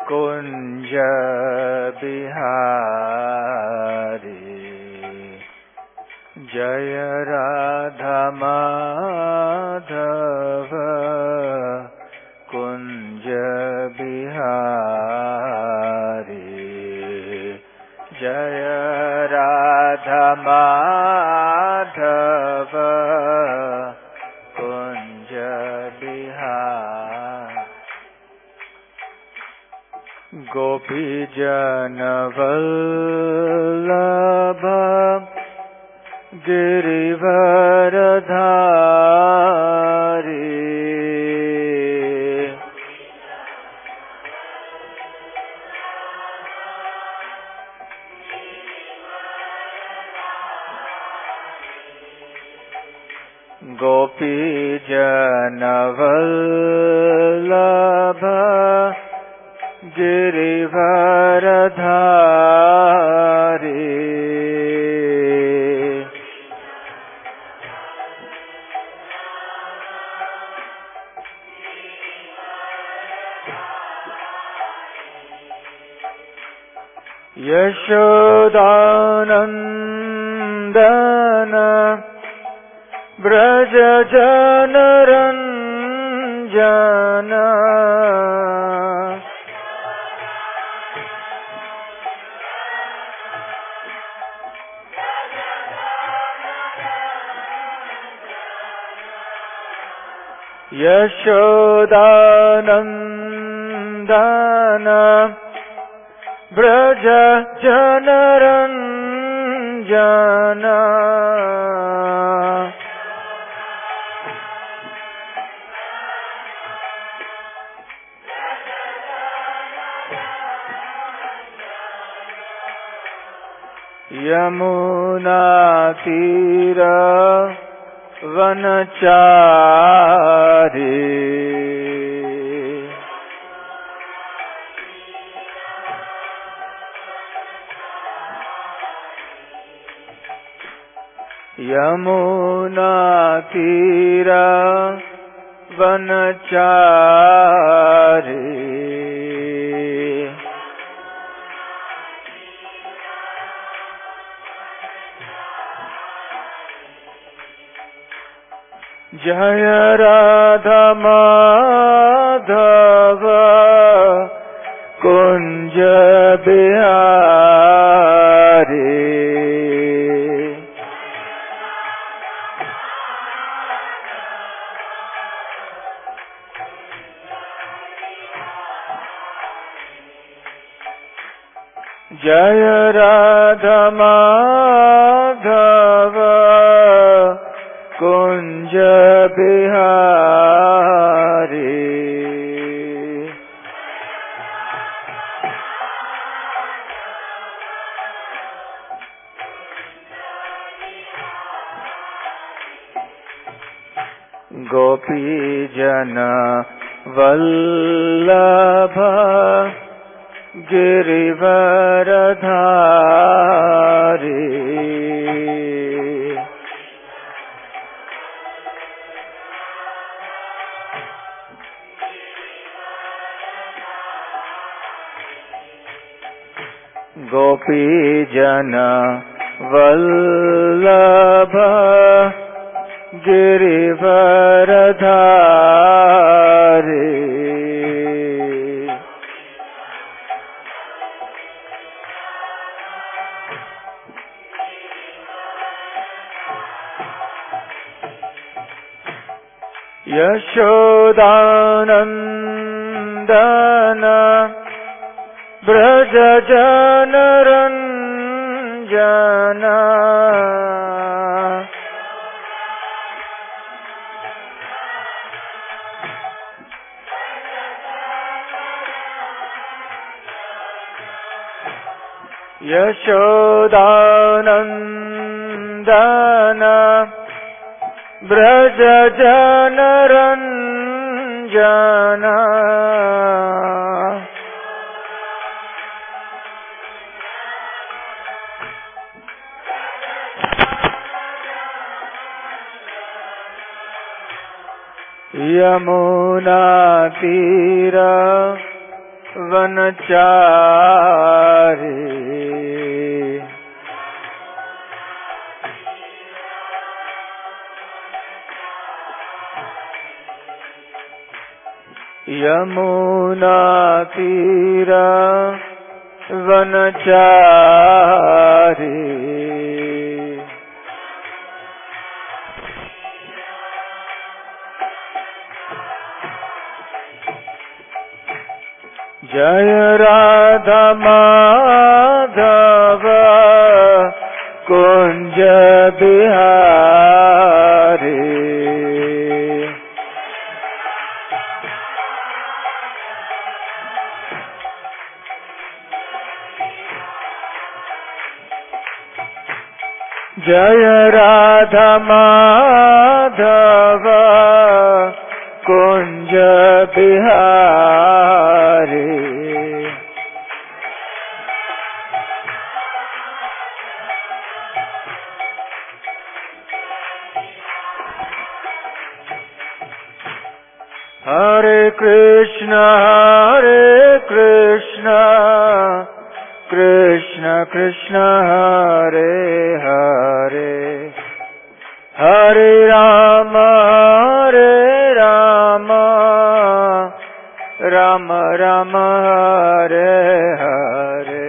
कुंज बिहारी जय राधा माधव कुंज बिहारी जय राधा माधव कुंज बिहारी गोपी जन वल्लभ गिरिवरधारी गोपी जन वल्लभ गिरिवरधारी यशोदानंदन ब्रज जनरंजन यशोदानंदन ब्रज जनरंजन यमुना तीर वनचारी यमुना तीर वनचारी जय राधा माधव कुंज बिहारी जय राधा माधव कुंज बिहारी गोपी जन वल्लभ गिरिवरधारी गोपी जन वल्लभ गिरिवरधारी यशोदानंदन ब्रज जनरंजन यशोदानंदन ब्रज जनरंजन यमुना तीर वनचारी। यमुना तीरा वनचारी। जय राधा माधव कुंज बिहारी। जय राधा माधव कुंज बिहारी। हरे कृष्ण कृष्ण कृष्ण हरे हरे, हरे राम राम राम हरे हरे।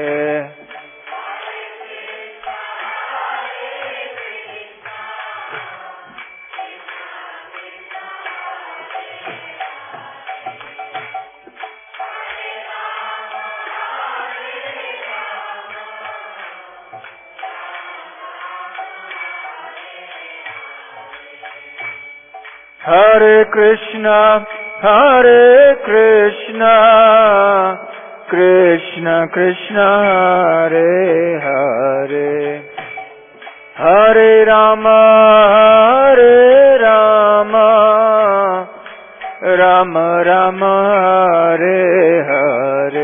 हरे कृष्ण कृष्ण कृष्ण हरे हरे, हरे राम राम राम हरे हरे।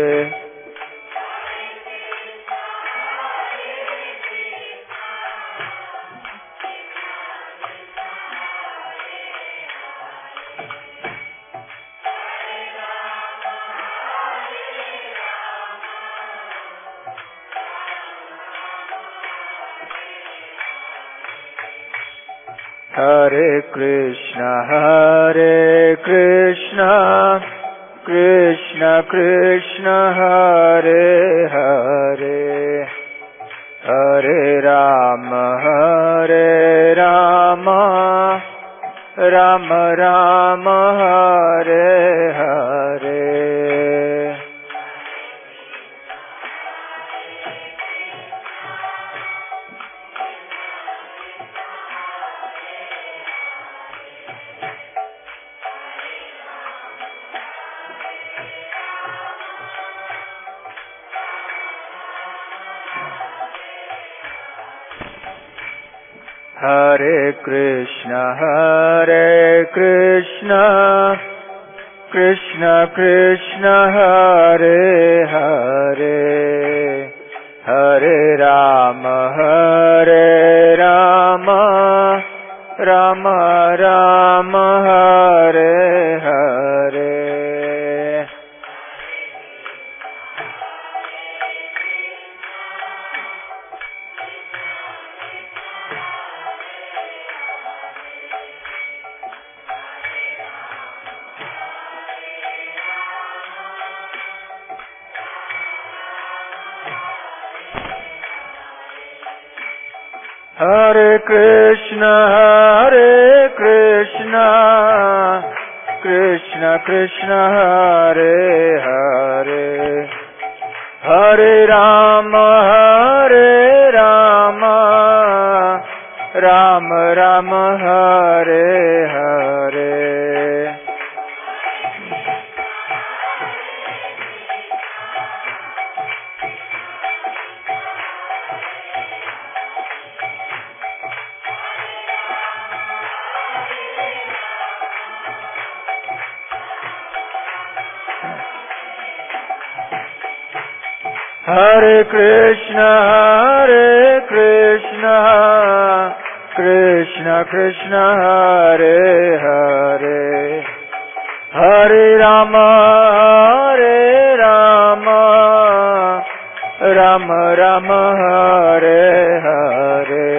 हरे कृष्ण कृष्ण कृष्ण हरे हरे, हरे राम राम राम हरे हरे। हरे कृष्ण कृष्ण कृष्ण हरे हरे, हरे राम राम राम हरे हरे। हरे कृष्ण कृष्ण कृष्ण हरे हरे, हरे राम राम राम हरे हरे। हरे कृष्ण कृष्ण कृष्ण हरे हरे, हरे Ram Rama Hare Hare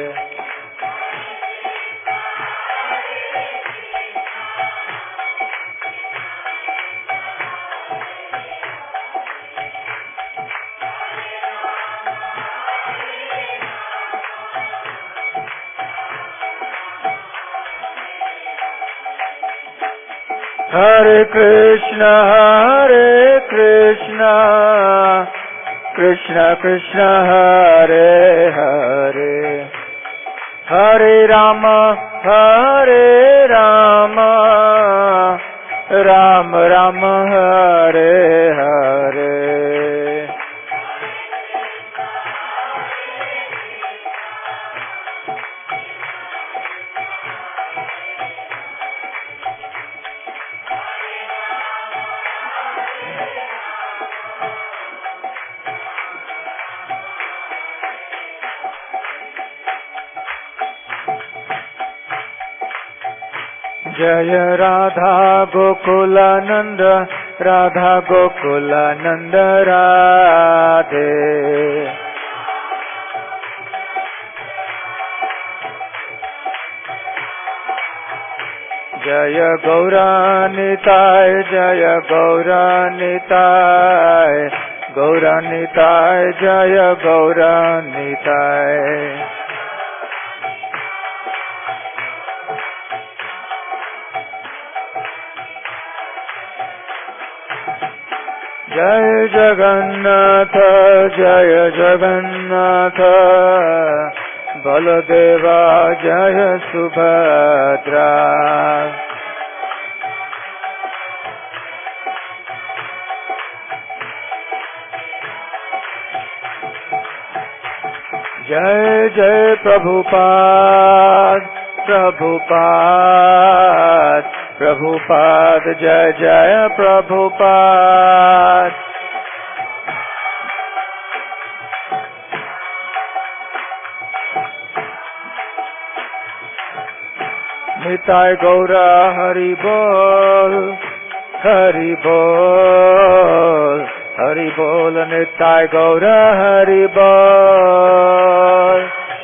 Hare Krishna, Krishna Krishna, Hare Hare, Hare Rama, Rama Rama, Hare Hare. Jaya Radha Gokulananda, Radha Gokulananda Radhe. Jaya Gauranitai, Jaya Gauranitai, Gauranitai, Jaya Gauranitai. Jai Jagannath, Jaya Jagannath, Baladeva, Jaya Subhadra. Jai Jai Prabhupada, Prabhupada, Prabhupada, Jai Jai Prabhupada. Nitai Gaura Hari Bol, Hari Bol, Hari Bol, Nitai Gaura Hari Bol.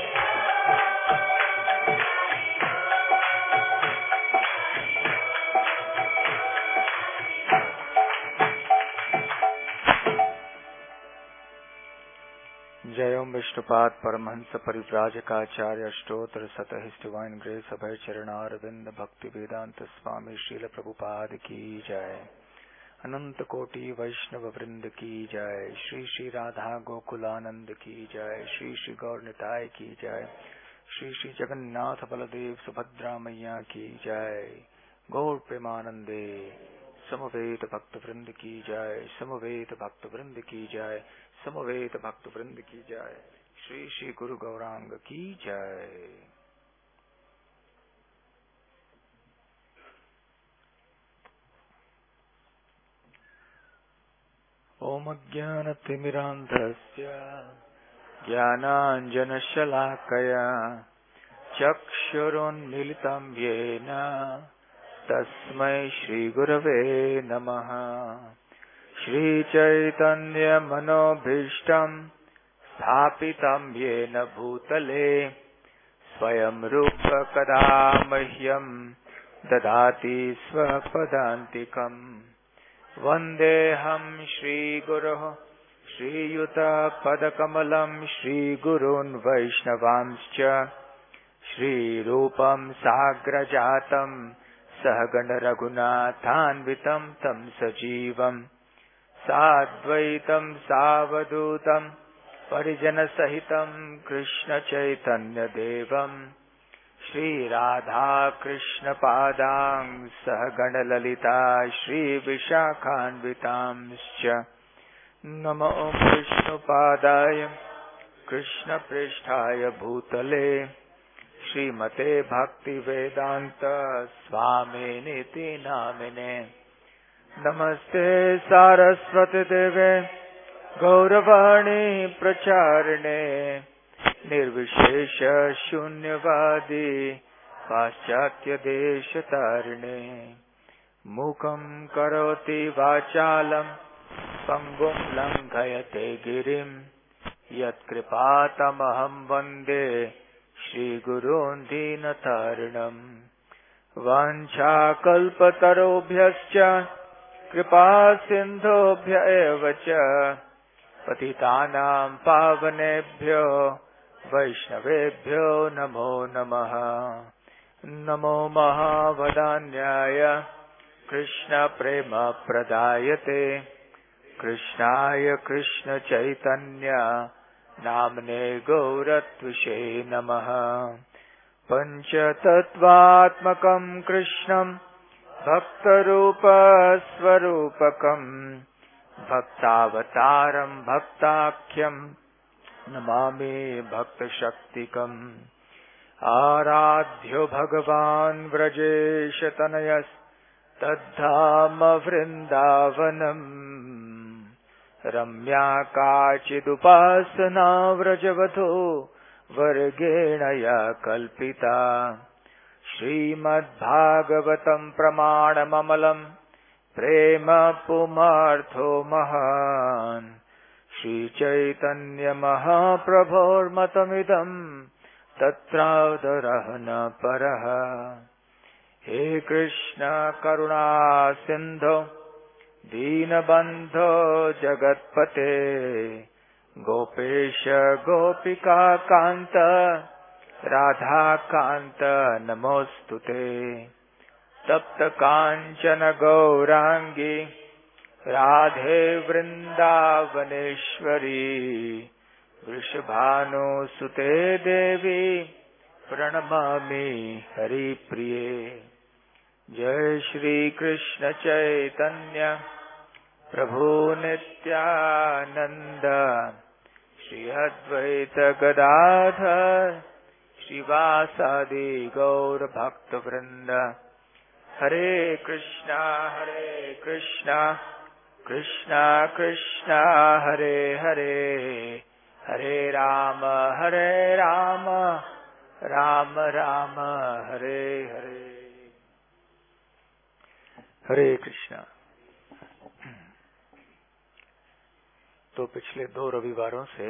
Jayom Vishnupad Paramahansa Parivrajakaacharya Ashtotra Sata His Divine Grace Abhay Charanarvinda Bhakti Vedanta Swami Srila Prabhupada Ki Jai Ananta Koti Vaishnava Vrinda Ki Jai Shri Shri Radha Gokulanand Ki Jai Shri Shri Gaur Nitai Ki Jai Shri Shri Jagannath Baladev Subhadra Maiya Ki Jai Gaur Premanande Samaveta Bhakta Vrinda Ki Jai Samaveta Bhakta Vrinda Ki Jai समवेत भक्त वृंद की जय श्री श्री गुरु गौरांग की जय। ओम अज्ञानतिमिरान्धस्य ज्ञानाञ्जनशलाकया चक्षुरुन्मीलितं येन तस्मै श्रीगुरवे नमः। श्री चैतन्य मनोभीष्टं स्थापितं येन भूतले स्वयं रूप कदा मह्यं ददाति स्वपदान्तिकम्। वन्देऽहं श्रीगुरोः श्रीयुतपदकमलं श्रीगुरून् वैष्णवांश्च श्रीरूपं साग्रजातं सहगण रघुनाथान्वितं तं सजीवम् साद्वैतं सावधूतं परिजनसहितं कृष्ण चैतन्य देवं श्रीराधा कृष्ण पादां सहगण ललिता श्री विशाखान्वितांश्च नमो विष्णुपादाय कृष्ण पृष्ठाय भूतले श्रीमते भक्ति वेदांत स्वामिनिति नामिने। नमस्ते सारस्वती देवे गौरवाणी प्रचारिणे निर्विशेष शून्यवादी पाश्चात्य देश तारिणे। मूकं करोति वाचालं पंगुं लंघयते गिरिं यत्कृपातमहं वन्दे श्रीगुरून् दीनतारिणम्। वाञ्छाकल्पतरुभ्यश्च कृपा सिन्धुभ्य एव च पतितानां पावनेभ्यो वैष्णवेभ्यो नमो नमः। नमो महावदान्याय कृष्णप्रेमप्रदायते कृष्णाय कृष्णचैतन्य नाम्ने गौरत्विषे नमः। पञ्चतत्त्वात्मकं कृष्णं भक्तरूपस्वरूपकम् भक्तावतारं भक्ताख्यं नमामि भक्तशक्तिकम्। आराध्यो भगवान् व्रजेशतनयस्तद्धाम वृन्दावनम्। रम्या काचिदुपासना व्रजवधू वर्गेण या कल्पिता। श्रीमद्भागवतं प्रमाणममलं प्रेम पुमार्थो महान्। श्रीचैतन्यमहाप्रभोर्मतमिदम् तत्रावदरः न परः। हे कृष्ण करुणा सिन्धो दीनबन्धो जगत्पते गोपेश गोपिका कान्त राधाकान्त नमोऽस्तुते। तप्त काञ्चन गौराङ्गी राधे वृन्दावनेश्वरी वृषभानुसुते देवी प्रणमामि हरिप्रिये। जय श्री कृष्ण चैतन्य प्रभु नित्यानंद श्री अद्वैत गदाधर श्रीवासादि गौर भक्त वृंद। हरे कृष्णा कृष्णा कृष्णा हरे हरे हरे राम राम राम हरे हरे। हरे कृष्णा। तो पिछले 2 रविवारों से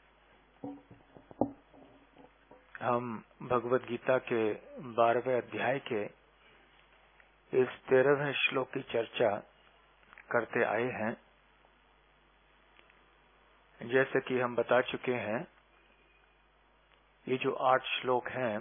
हम भगवद गीता के 12वें अध्याय के इस 13वें श्लोक की चर्चा करते आए हैं। जैसे कि हम बता चुके हैं, ये जो 8 श्लोक हैं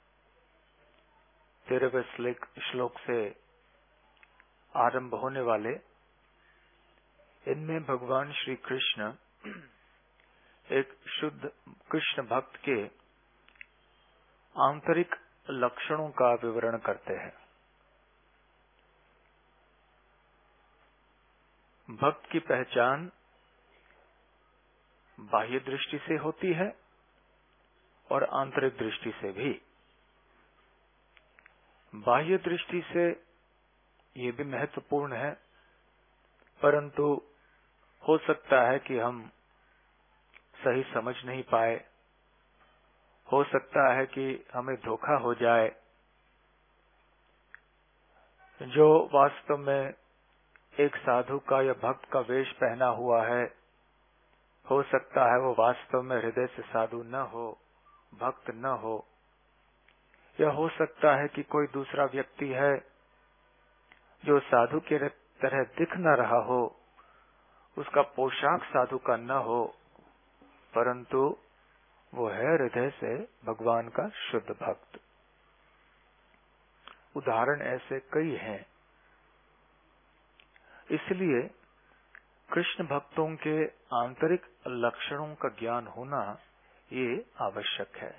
13वें श्लोक से आरंभ होने वाले, इनमें भगवान श्री कृष्ण एक शुद्ध कृष्ण भक्त के आंतरिक लक्षणों का विवरण करते हैं। भक्त की पहचान बाह्य दृष्टि से होती है और आंतरिक दृष्टि से भी। बाह्य दृष्टि से ये भी महत्वपूर्ण है, परंतु हो सकता है कि हम सही समझ नहीं पाए, हो सकता है कि हमें धोखा हो जाए। जो वास्तव में एक साधु का या भक्त का वेश पहना हुआ है, हो सकता है वो वास्तव में हृदय से साधु न हो, भक्त न हो। या हो सकता है कि कोई दूसरा व्यक्ति है जो साधु के तरह दिख न रहा हो, उसका पोशाक साधु का न हो, परंतु वो है हृदय से भगवान का शुद्ध भक्त। उदाहरण ऐसे कई हैं। इसलिए कृष्ण भक्तों के आंतरिक लक्षणों का ज्ञान होना ये आवश्यक है।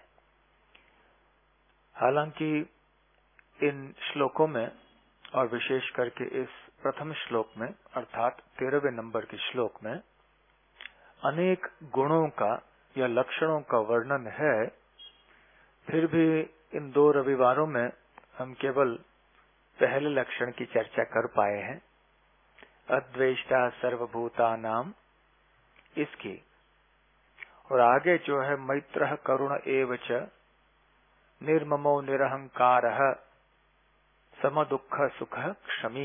हालांकि इन श्लोकों में और विशेष करके इस प्रथम श्लोक में अर्थात 13वें नंबर के श्लोक में अनेक गुणों का या लक्षणों का वर्णन है। फिर भी इन 2 रविवारों में हम केवल पहले लक्षण की चर्चा कर पाए हैं, अद्वेष्टा सर्वभूतानां इसकी। और आगे जो है मैत्रः करुण एव च निर्ममो निरहंकारः समदुःख सुख क्षमी,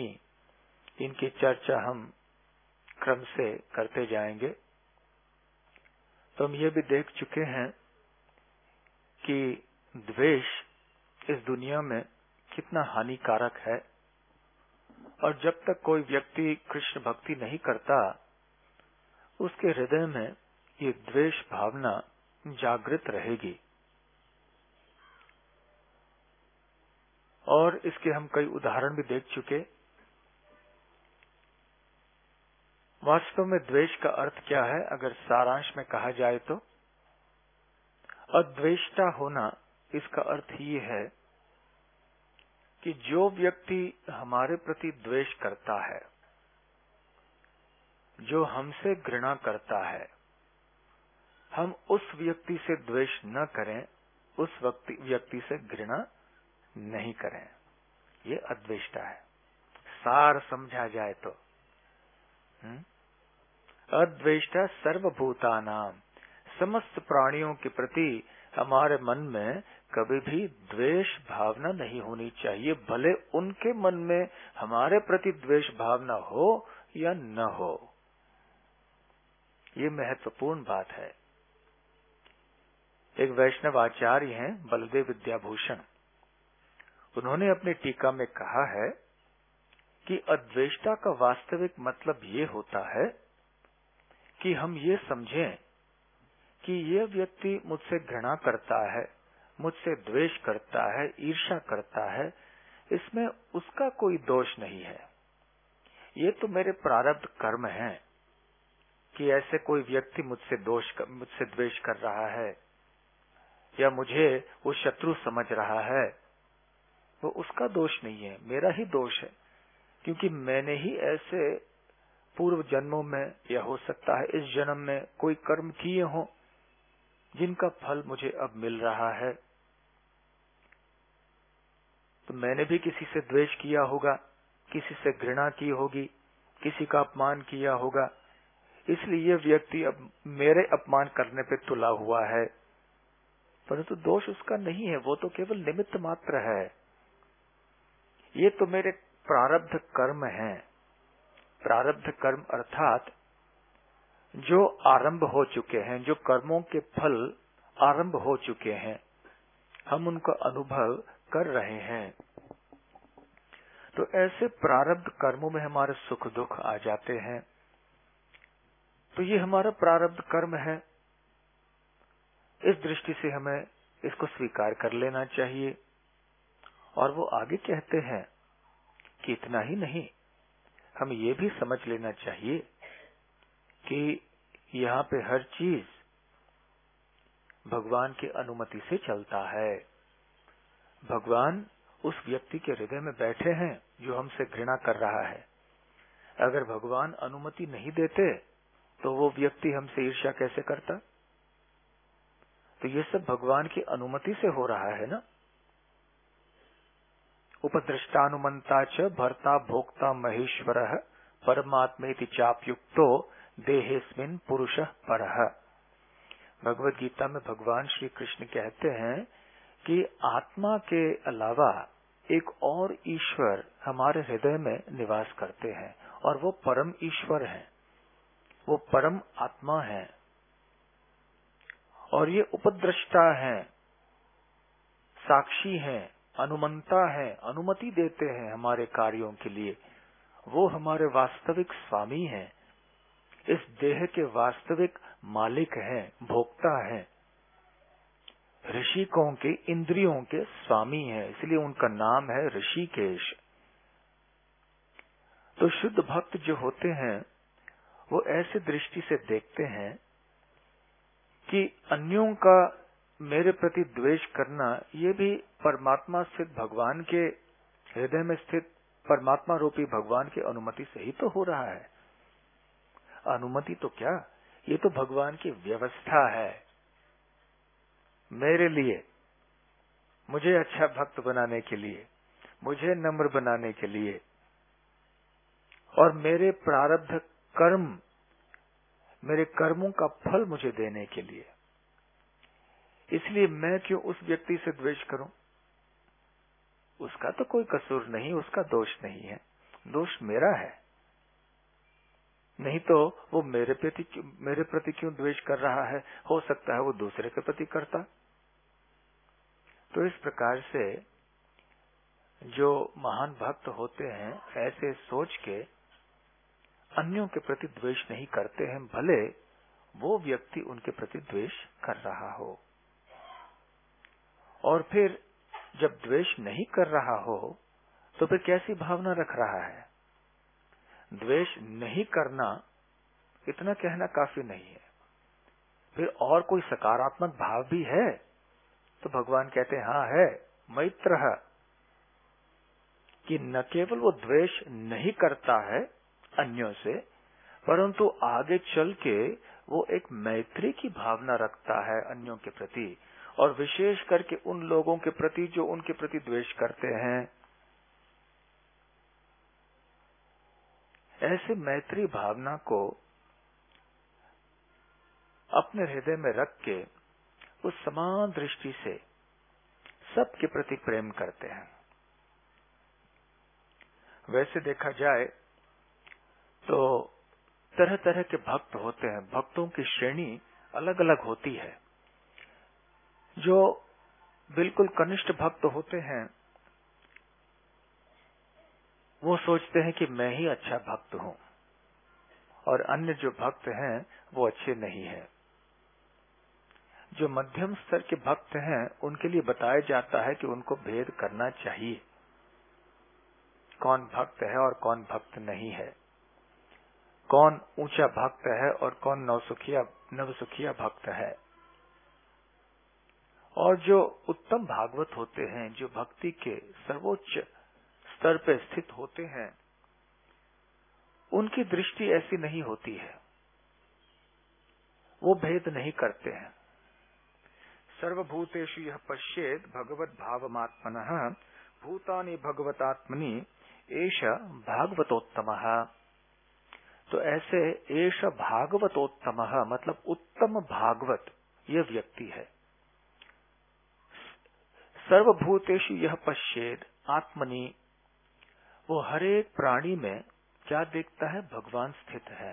इनकी चर्चा हम क्रम से करते जाएंगे। तो हम ये भी देख चुके हैं कि द्वेष इस दुनिया में कितना हानिकारक है, और जब तक कोई व्यक्ति कृष्ण भक्ति नहीं करता उसके हृदय में ये द्वेष भावना जागृत रहेगी। और इसके हम कई उदाहरण भी देख चुके। वास्तव में द्वेष का अर्थ क्या है, अगर सारांश में कहा जाए तो अद्वेष्टा होना, इसका अर्थ ये है कि जो व्यक्ति हमारे प्रति द्वेष करता है, जो हमसे घृणा करता है, हम उस व्यक्ति से द्वेष न करें, उस व्यक्ति से घृणा नहीं करें। ये अद्वेष्टा है, सार समझा जाए तो। अद्वेष्टा सर्वभूतानाम, समस्त प्राणियों के प्रति हमारे मन में कभी भी द्वेष भावना नहीं होनी चाहिए, भले उनके मन में हमारे प्रति द्वेष भावना हो या न हो। ये महत्वपूर्ण बात है। एक वैष्णव आचार्य हैं बलदेव विद्याभूषण, उन्होंने अपनी टीका में कहा है कि अद्वेष्टा का वास्तविक मतलब ये होता है कि हम ये समझें कि यह व्यक्ति मुझसे घृणा करता है, मुझसे द्वेष करता है, ईर्ष्या करता है, इसमें उसका कोई दोष नहीं है। ये तो मेरे प्रारब्ध कर्म हैं कि ऐसे कोई व्यक्ति मुझसे द्वेष कर रहा है या मुझे वो शत्रु समझ रहा है, वो उसका दोष नहीं है, मेरा ही दोष है, क्योंकि मैंने ही ऐसे पूर्व जन्मों में या हो सकता है इस जन्म में कोई कर्म किए हों जिनका फल मुझे अब मिल रहा है। तो मैंने भी किसी से द्वेष किया होगा, किसी से घृणा की होगी, किसी का अपमान किया होगा, इसलिए यह व्यक्ति अब मेरे अपमान करने पे तुला हुआ है, परंतु दोष उसका नहीं है, वो तो केवल निमित्त मात्र है। ये तो मेरे प्रारब्ध कर्म हैं। प्रारब्ध कर्म अर्थात जो आरंभ हो चुके हैं, जो कर्मों के फल आरंभ हो चुके हैं, हम उनका अनुभव कर रहे हैं। तो ऐसे प्रारब्ध कर्मों में हमारे सुख दुख आ जाते हैं, तो ये हमारा प्रारब्ध कर्म है। इस दृष्टि से हमें इसको स्वीकार कर लेना चाहिए। और वो आगे कहते हैं कि इतना ही नहीं, हम ये भी समझ लेना चाहिए कि यहाँ पे हर चीज भगवान की अनुमति से चलता है। भगवान उस व्यक्ति के हृदय में बैठे हैं जो हमसे घृणा कर रहा है। अगर भगवान अनुमति नहीं देते तो वो व्यक्ति हमसे ईर्ष्या कैसे करता? तो ये सब भगवान की अनुमति से हो रहा है ना। उपदृष्टानुमंता च भर्ता भोक्ता महेश्वरः परमात्मेति चाप्युक्तो देहेस्मिन् पुरुषः परः। भगवद गीता में भगवान श्री कृष्ण कहते हैं कि आत्मा के अलावा एक और ईश्वर हमारे हृदय में निवास करते हैं, और वो परम ईश्वर हैं, वो परम आत्मा है, और ये उपद्रष्टा हैं, साक्षी हैं, अनुमंता हैं, अनुमति देते हैं हमारे कार्यों के लिए। वो हमारे वास्तविक स्वामी हैं, इस देह के वास्तविक मालिक हैं, भोक्ता हैं, ऋषिकों के इंद्रियों के स्वामी हैं, इसलिए उनका नाम है ऋषिकेश। तो शुद्ध भक्त जो होते हैं वो ऐसे दृष्टि से देखते हैं कि अन्यों का मेरे प्रति द्वेष करना ये भी परमात्मा स्थित भगवान के हृदय में स्थित परमात्मा रूपी भगवान की अनुमति से ही तो हो रहा है। अनुमति तो क्या, ये तो भगवान की व्यवस्था है मेरे लिए, मुझे अच्छा भक्त बनाने के लिए, मुझे नम्र बनाने के लिए, और मेरे प्रारब्ध कर्म, मेरे कर्मों का फल मुझे देने के लिए। इसलिए मैं क्यों उस व्यक्ति से द्वेष करूं? उसका तो कोई कसूर नहीं, उसका दोष नहीं है, दोष मेरा है। नहीं तो वो मेरे प्रति क्यों द्वेष कर रहा है, हो सकता है वो दूसरे के प्रति करता। तो इस प्रकार से जो महान भक्त होते हैं ऐसे सोच के अन्यों के प्रति द्वेष नहीं करते हैं, भले वो व्यक्ति उनके प्रति द्वेष कर रहा हो। और फिर जब द्वेष नहीं कर रहा हो तो फिर कैसी भावना रख रहा है। द्वेष नहीं करना इतना कहना काफी नहीं है, फिर और कोई सकारात्मक भाव भी है तो भगवान कहते हैं हाँ है, मैत्रः, कि न केवल वो द्वेष नहीं करता है अन्यों से, परंतु आगे चल के वो एक मैत्री की भावना रखता है अन्यों के प्रति, और विशेष करके उन लोगों के प्रति जो उनके प्रति द्वेष करते हैं। ऐसे मैत्री भावना को अपने हृदय में रख के उस समान दृष्टि से सबके प्रति प्रेम करते हैं। वैसे देखा जाए तो तरह तरह के भक्त होते हैं, भक्तों की श्रेणी अलग अलग होती है। जो बिल्कुल कनिष्ठ भक्त होते हैं वो सोचते हैं कि मैं ही अच्छा भक्त हूं, और अन्य जो भक्त हैं वो अच्छे नहीं हैं। जो मध्यम स्तर के भक्त हैं उनके लिए बताया जाता है कि उनको भेद करना चाहिए, कौन भक्त है और कौन भक्त नहीं है, कौन ऊंचा भक्त है और कौन नवसुखिया भक्त है। और जो उत्तम भागवत होते हैं, जो भक्ति के सर्वोच्च स्तर पर स्थित होते हैं, उनकी दृष्टि ऐसी नहीं होती है, वो भेद नहीं करते हैं। सर्वभूतेषु यः पश्येत् भगवत भावमात्मनः भूतानि भगवतात्मनि एष भागवतोत्तमः। तो ऐसे एष भागवतोत्तमः मतलब उत्तम भागवत यह व्यक्ति है। सर्वभूतेषु यः पश्येत् आत्मनि, वो हर एक प्राणी में क्या देखता है, भगवान स्थित है।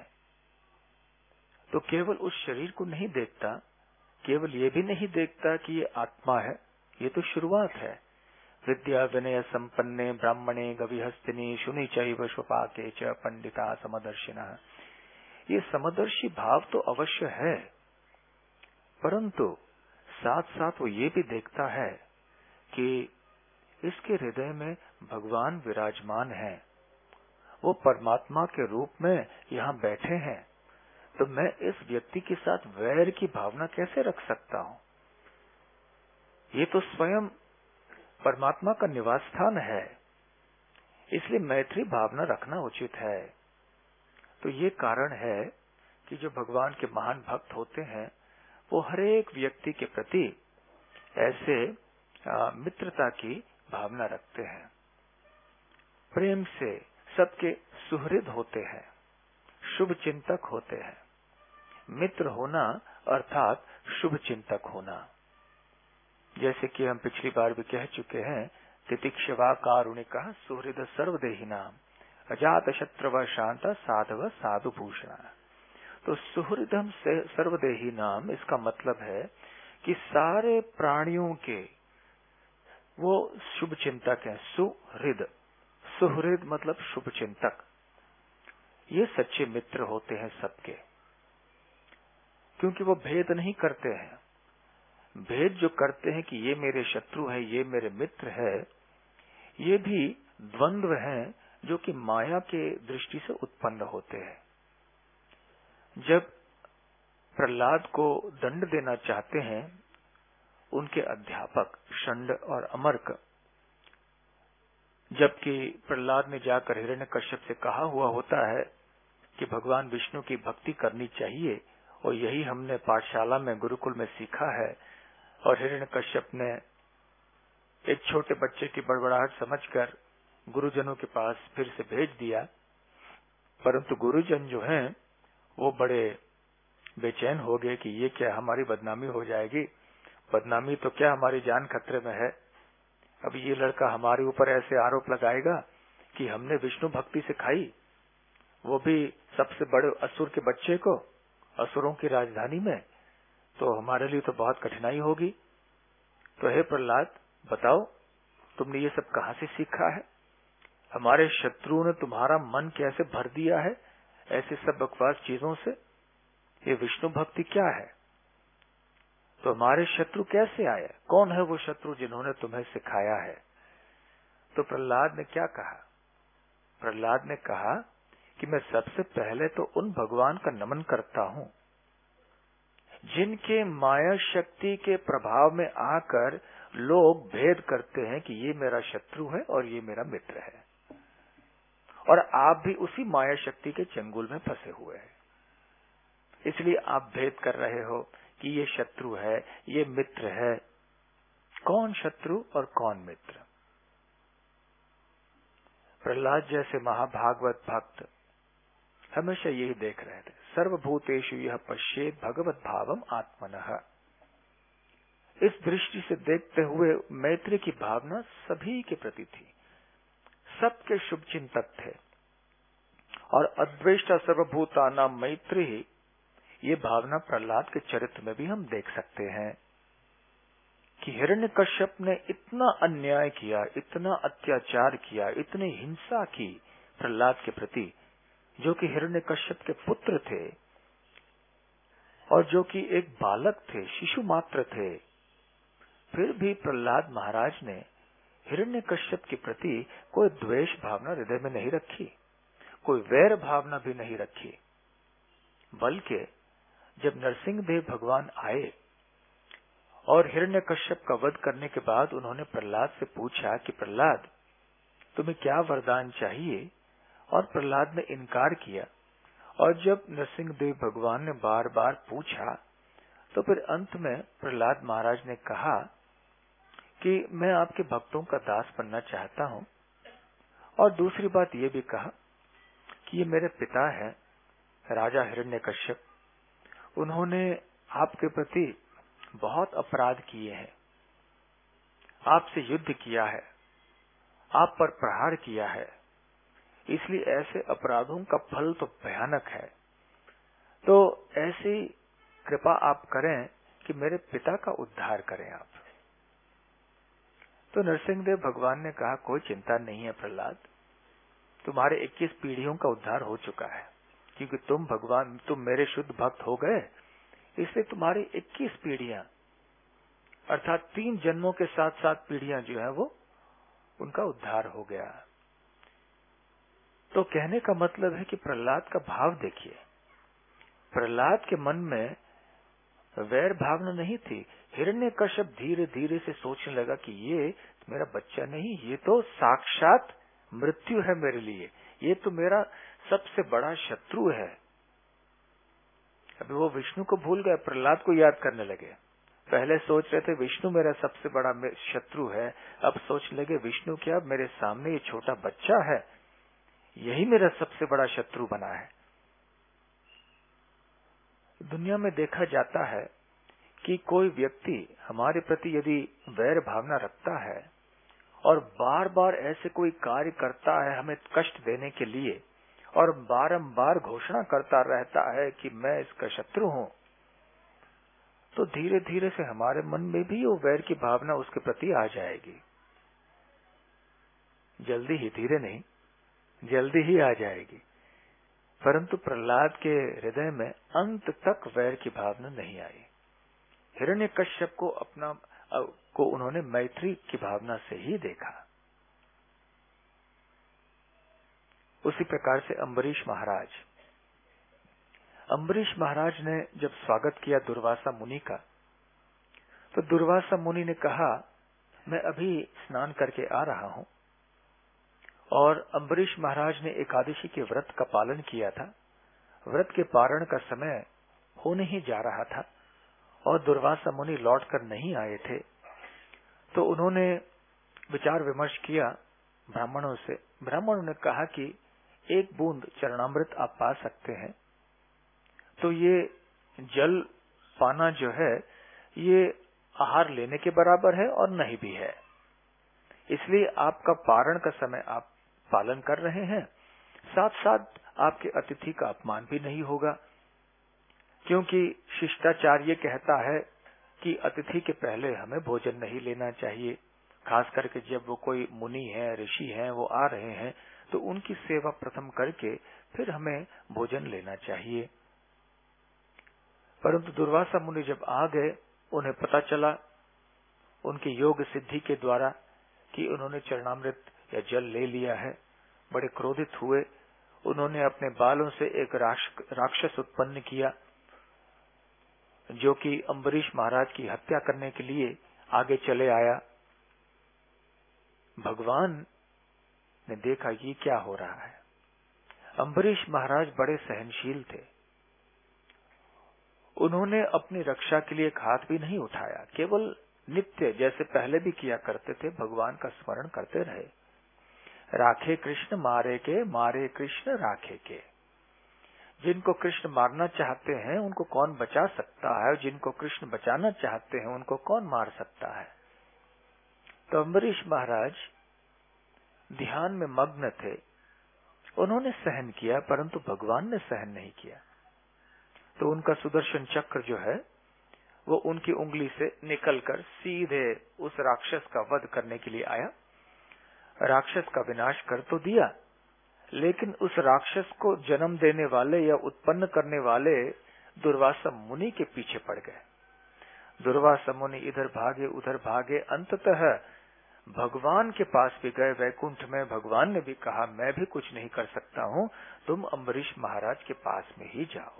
तो केवल उस शरीर को नहीं देखता, केवल ये भी नहीं देखता कि ये आत्मा है, ये तो शुरुआत है। विद्या विनय संपन्ने ब्राह्मणे गविहस्तिनी शुनि चैव स्वपाके च पंडिता समदर्शिनः। ये समदर्शी भाव तो अवश्य है, परंतु साथ साथ वो ये भी देखता है कि इसके हृदय में भगवान विराजमान है, वो परमात्मा के रूप में यहाँ बैठे हैं। तो मैं इस व्यक्ति के साथ वैर की भावना कैसे रख सकता हूँ? ये तो स्वयं परमात्मा का निवास स्थान है, इसलिए मैत्री भावना रखना उचित है। तो ये कारण है कि जो भगवान के महान भक्त होते हैं वो हर एक व्यक्ति के प्रति ऐसे मित्रता की भावना रखते हैं, प्रेम से सबके सुहृद होते हैं, शुभ चिंतक होते हैं। मित्र होना अर्थात शुभ चिंतक होना। जैसे कि हम पिछली बार भी कह चुके हैं, तितिक्षवा कारुणिकः सुहृद सर्वदेहिनाम अजात शत्रव शांत साधव साधु भूषण। तो सुहृदम से सर्वदेही नाम, इसका मतलब है कि सारे प्राणियों के वो शुभ चिंतक हैं। सुहृद, सुहृद मतलब शुभ चिंतक। ये सच्चे मित्र होते हैं सबके, क्योंकि वो भेद नहीं करते हैं। भेद जो करते हैं कि ये मेरे शत्रु है, ये मेरे मित्र है, ये भी द्वंद्व हैं जो कि माया के दृष्टि से उत्पन्न होते हैं। जब प्रहलाद को दंड देना चाहते हैं उनके अध्यापक षंड और अमर्क, जबकि प्रहलाद ने जाकर हिरण्यकश्यप से कहा हुआ होता है कि भगवान विष्णु की भक्ति करनी चाहिए और यही हमने पाठशाला में गुरुकुल में सीखा है, और हिरण्यकश्यप ने एक छोटे बच्चे की बड़बड़ाहट समझकर गुरुजनों के पास फिर से भेज दिया। परंतु गुरुजन जो हैं वो बड़े बेचैन हो गए कि ये क्या, हमारी बदनामी हो जाएगी। बदनामी तो क्या, हमारी जान खतरे में है। अब ये लड़का हमारे ऊपर ऐसे आरोप लगाएगा कि हमने विष्णु भक्ति सिखाई। वो भी सबसे बड़े असुर के बच्चे को असुरों की राजधानी में, तो हमारे लिए तो बहुत कठिनाई होगी। तो हे प्रहलाद, बताओ तुमने ये सब कहां से सीखा है? हमारे शत्रुओं ने तुम्हारा मन कैसे भर दिया है ऐसे सब बकवास चीजों से? ये विष्णु भक्ति क्या है? तो हमारे शत्रु कैसे आए? कौन है वो शत्रु जिन्होंने तुम्हें सिखाया है? तो प्रहलाद ने क्या कहा? प्रहलाद ने कहा कि मैं सबसे पहले तो उन भगवान का नमन करता हूं जिनके माया शक्ति के प्रभाव में आकर लोग भेद करते हैं कि ये मेरा शत्रु है और ये मेरा मित्र है, और आप भी उसी माया शक्ति के चंगुल में फंसे हुए हैं। इसलिए आप भेद कर रहे हो कि ये शत्रु है, ये मित्र है। कौन शत्रु और कौन मित्र? प्रहलाद जैसे महाभागवत भक्त हमेशा यही देख रहे थे, सर्वभूतेषु यह पश्येत भगवत भावम आत्मनः। इस दृष्टि से देखते हुए मैत्री की भावना सभी के प्रति थी, सबके शुभ चिंतक थे। और अद्वेष्टा सर्वभूतानां मैत्री, ये भावना प्रहलाद के चरित्र में भी हम देख सकते हैं कि हिरण्यकश्यप ने इतना अन्याय किया, इतना अत्याचार किया, इतनी हिंसा की प्रहलाद के प्रति, जो कि हिरण्यकश्यप के पुत्र थे और जो कि एक बालक थे, शिशु मात्र थे। फिर भी प्रहलाद महाराज ने हिरण्यकश्यप के प्रति कोई द्वेष भावना हृदय में नहीं रखी, कोई वैर भावना भी नहीं रखी। बल्कि जब नरसिंहदेव भगवान आए और हिरण्यकश्यप का वध करने के बाद उन्होंने प्रहलाद से पूछा कि प्रहलाद, तुम्हें क्या वरदान चाहिए? और प्रहलाद ने इनकार किया। और जब नरसिंहदेव भगवान ने बार बार पूछा तो फिर अंत में प्रहलाद महाराज ने कहा कि मैं आपके भक्तों का दास बनना चाहता हूं। और दूसरी बात ये भी कहा कि ये मेरे पिता हैं राजा हिरण्यकश्यप, उन्होंने आपके प्रति बहुत अपराध किए हैं, आपसे युद्ध किया है, आप पर प्रहार किया है, इसलिए ऐसे अपराधों का फल तो भयानक है। तो ऐसी कृपा आप करें कि मेरे पिता का उद्धार करें आप। तो नरसिंहदेव भगवान ने कहा, कोई चिंता नहीं है प्रहलाद, तुम्हारे 21 पीढ़ियों का उद्धार हो चुका है, क्योंकि तुम मेरे शुद्ध भक्त हो गए, इसलिए तुम्हारी 21 पीढ़ियां अर्थात 3 जन्मों के साथ साथ पीढ़ियां जो है वो उनका उद्धार हो गया। तो कहने का मतलब है कि प्रहलाद का भाव देखिए, प्रहलाद के मन में वैर भावना नहीं थी। हिरण्यकश्यप धीरे धीरे से सोचने लगा कि ये मेरा बच्चा नहीं, ये तो साक्षात मृत्यु है मेरे लिए, ये तो मेरा सबसे बड़ा शत्रु है। अभी वो विष्णु को भूल गए, प्रहलाद को याद करने लगे। पहले सोच रहे थे विष्णु मेरा सबसे बड़ा शत्रु है, अब सोचने लगे विष्णु क्या, मेरे सामने ये छोटा बच्चा है, यही मेरा सबसे बड़ा शत्रु बना है। दुनिया में देखा जाता है कि कोई व्यक्ति हमारे प्रति यदि वैर भावना रखता है और बार बार ऐसे कोई कार्य करता है हमें कष्ट देने के लिए, और बारंबार घोषणा करता रहता है कि मैं इसका शत्रु हूं, तो धीरे धीरे से हमारे मन में भी वो वैर की भावना उसके प्रति आ जाएगी। जल्दी ही, धीरे नहीं, जल्दी ही आ जाएगी। परंतु प्रहलाद के हृदय में अंत तक वैर की भावना नहीं आई। हिरण्यकश्यप को उन्होंने मैत्री की भावना से ही देखा। उसी प्रकार से अम्बरीश महाराज ने जब स्वागत किया दुर्वासा मुनि का, तो दुर्वासा मुनि ने कहा, मैं अभी स्नान करके आ रहा हूं। और अम्बरीश महाराज ने एकादशी के व्रत का पालन किया था। व्रत के पारण का समय होने ही जा रहा था और दुर्वासा मुनि लौटकर नहीं आए थे। तो उन्होंने विचार विमर्श किया ब्राह्मणों से। ब्राह्मणों ने कहा कि एक बूंद चरणामृत आप पा सकते हैं, तो ये जल पाना जो है ये आहार लेने के बराबर है और नहीं भी है, इसलिए आपका पारण का समय आप पालन कर रहे हैं, साथ साथ आपके अतिथि का अपमान भी नहीं होगा, क्योंकि शिष्टाचार ये कहता है कि अतिथि के पहले हमें भोजन नहीं लेना चाहिए। खास करके जब वो कोई मुनि है, ऋषि हैं, वो आ रहे हैं, तो उनकी सेवा प्रथम करके फिर हमें भोजन लेना चाहिए। परंतु दुर्वासा मुनि जब आ गए, उन्हें पता चला उनकी योग सिद्धि के द्वारा कि उन्होंने चरणामृत या जल ले लिया है। बड़े क्रोधित हुए। उन्होंने अपने बालों से एक राक्षस उत्पन्न किया, जो कि अम्बरीश महाराज की हत्या करने के लिए आगे चले आया। भगवान ने देखा ये क्या हो रहा है। अम्बरीश महाराज बड़े सहनशील थे। उन्होंने अपनी रक्षा के लिए एक हाथ भी नहीं उठाया, केवल नित्य जैसे पहले भी किया करते थे भगवान का स्मरण करते रहे। राखे कृष्ण मारे के, मारे कृष्ण राखे के। जिनको कृष्ण मारना चाहते हैं उनको कौन बचा सकता है, जिनको कृष्ण बचाना चाहते हैं उनको कौन मार सकता है। तो अम्बरीश महाराज ध्यान में मग्न थे। उन्होंने सहन किया, परंतु भगवान ने सहन नहीं किया। तो उनका सुदर्शन चक्र जो है वो उनकी उंगली से निकलकर सीधे उस राक्षस का वध करने के लिए आया। राक्षस का विनाश कर तो दिया, लेकिन उस राक्षस को जन्म देने वाले या उत्पन्न करने वाले दुर्वासा मुनि के पीछे पड़ गए। दुर्वासा मुनि इधर भागे उधर भागे, अंततः भगवान के पास भी गए वैकुंठ में। भगवान ने भी कहा मैं भी कुछ नहीं कर सकता हूँ, तुम अम्बरीश महाराज के पास में ही जाओ।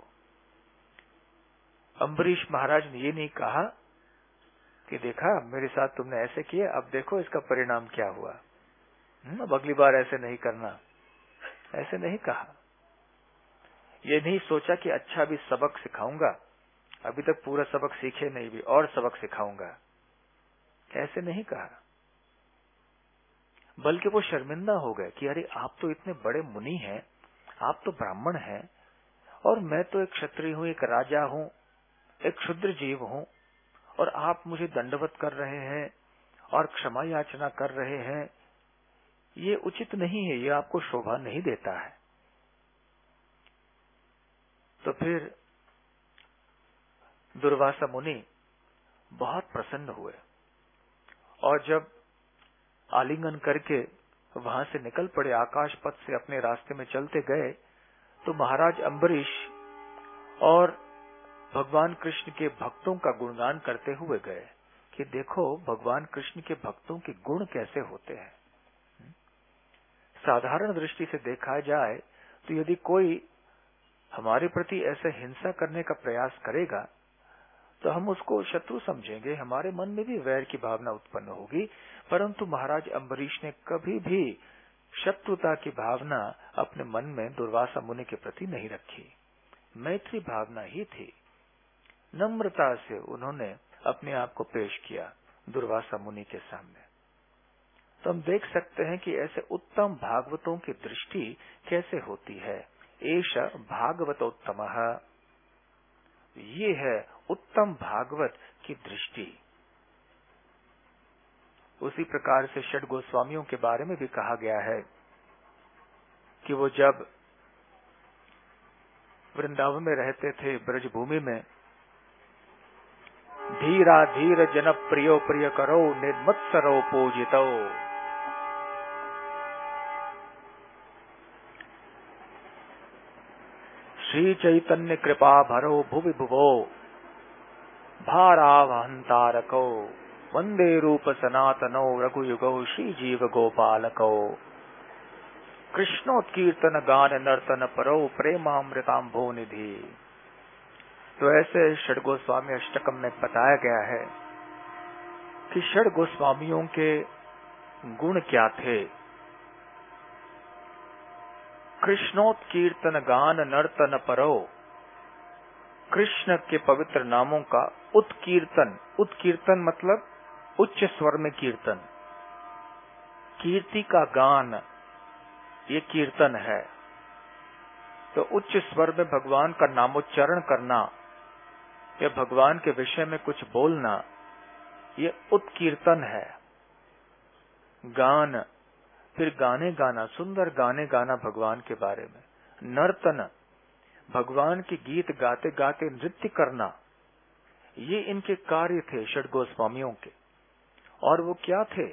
अम्बरीश महाराज ने ये नहीं कहा कि देखा मेरे साथ तुमने ऐसे किया, अब देखो इसका परिणाम क्या हुआ, अब अगली बार ऐसे नहीं करना। ऐसे नहीं कहा। ये नहीं सोचा कि अच्छा भी सबक सिखाऊंगा, अभी तक पूरा सबक सीखे नहीं, भी और सबक सिखाऊंगा, ऐसे नहीं कहा। बल्कि वो शर्मिंदा हो गए कि अरे आप तो इतने बड़े मुनि हैं, आप तो ब्राह्मण हैं, और मैं तो एक क्षत्रिय हूँ, एक राजा हूँ, एक क्षुद्र जीव हूँ, और आप मुझे दंडवत कर रहे हैं और क्षमा याचना कर रहे हैं। ये उचित नहीं है, ये आपको शोभा नहीं देता है। तो फिर दुर्वासा मुनि बहुत प्रसन्न हुए, और जब आलिंगन करके वहां से निकल पड़े, आकाश पथ से अपने रास्ते में चलते गए, तो महाराज अम्बरीश और भगवान कृष्ण के भक्तों का गुणगान करते हुए गए कि देखो भगवान कृष्ण के भक्तों के गुण कैसे होते हैं। साधारण दृष्टि से देखा जाए तो यदि कोई हमारे प्रति ऐसे हिंसा करने का प्रयास करेगा तो हम उसको शत्रु समझेंगे, हमारे मन में भी वैर की भावना उत्पन्न होगी। परंतु महाराज अम्बरीश ने कभी भी शत्रुता की भावना अपने मन में दुर्वासा मुनि के प्रति नहीं रखी, मैत्री भावना ही थी। नम्रता से उन्होंने अपने आप को पेश किया दुर्वासा मुनि के सामने। तो हम देख सकते हैं कि ऐसे उत्तम भागवतों की दृष्टि कैसे होती है। एष भागवतोत्तमः, ये है उत्तम भागवत की दृष्टि। उसी प्रकार से षड गोस्वामियों के बारे में भी कहा गया है कि वो जब वृंदावन में रहते थे, ब्रजभूमि में, धीरा धीर जन प्रियो प्रिय करो, निर्मत्सरो पूजितो। श्री चैतन्य कृपा भरो भुवि भुवो, भारावहंतारको, वंदे रूप सनातनो, रघुयुगो श्री जीव गोपालको। कृष्णोत्कीर्तन गान नर्तन परो, प्रेमामृतांभो निधि। तो ऐसे षड गोस्वामी अष्टकम में बताया गया है कि षड गोस्वामियों के गुण क्या थे। कृष्णोत्कीर्तन गान नर्तन परो, कृष्ण के पवित्र नामों का उत्कीर्तन, उत्कीर्तन मतलब उच्च स्वर में कीर्तन, कीर्ति का गान, ये कीर्तन है। तो उच्च स्वर में भगवान का नामोच्चारण करना या भगवान के विषय में कुछ बोलना, ये उत्कीर्तन है। गान, फिर गाने गाना, सुंदर गाने गाना भगवान के बारे में, नर्तन, भगवान के गीत गाते गाते नृत्य करना, ये इनके कार्य थे षड गोस्वामियों के। और वो क्या थे?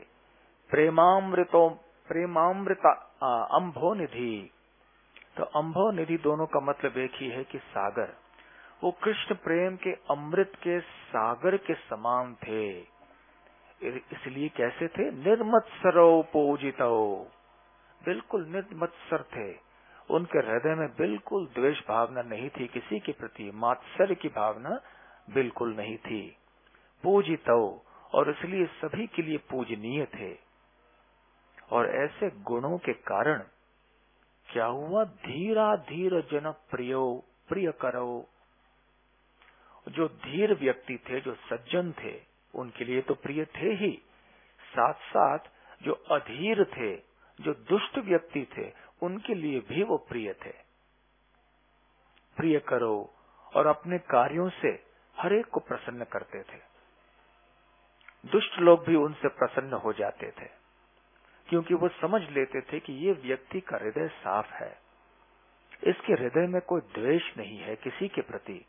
प्रेमामृता अम्भो निधि। तो अम्भो निधि दोनों का मतलब एक ही है कि सागर। वो कृष्ण प्रेम के अमृत के सागर के समान थे। इसलिए कैसे थे? निर्मत्सरो पूजितो, बिल्कुल निर्मत्सर थे। उनके हृदय में बिल्कुल द्वेष भावना नहीं थी किसी के प्रति, मात्सर्य की भावना बिल्कुल नहीं थी। पूजितो, और इसलिए सभी के लिए पूजनीय थे। और ऐसे गुणों के कारण क्या हुआ? धीरा धीर जन प्रियो प्रिय करो। जो धीर व्यक्ति थे, जो सज्जन थे, उनके लिए तो प्रिय थे ही, साथ साथ जो अधीर थे, जो दुष्ट व्यक्ति थे, उनके लिए भी वो प्रिय थे। प्रिय करो, और अपने कार्यों से हर एक को प्रसन्न करते थे। दुष्ट लोग भी उनसे प्रसन्न हो जाते थे, क्योंकि वो समझ लेते थे कि ये व्यक्ति का हृदय साफ है, इसके हृदय में कोई द्वेष नहीं है किसी के प्रति,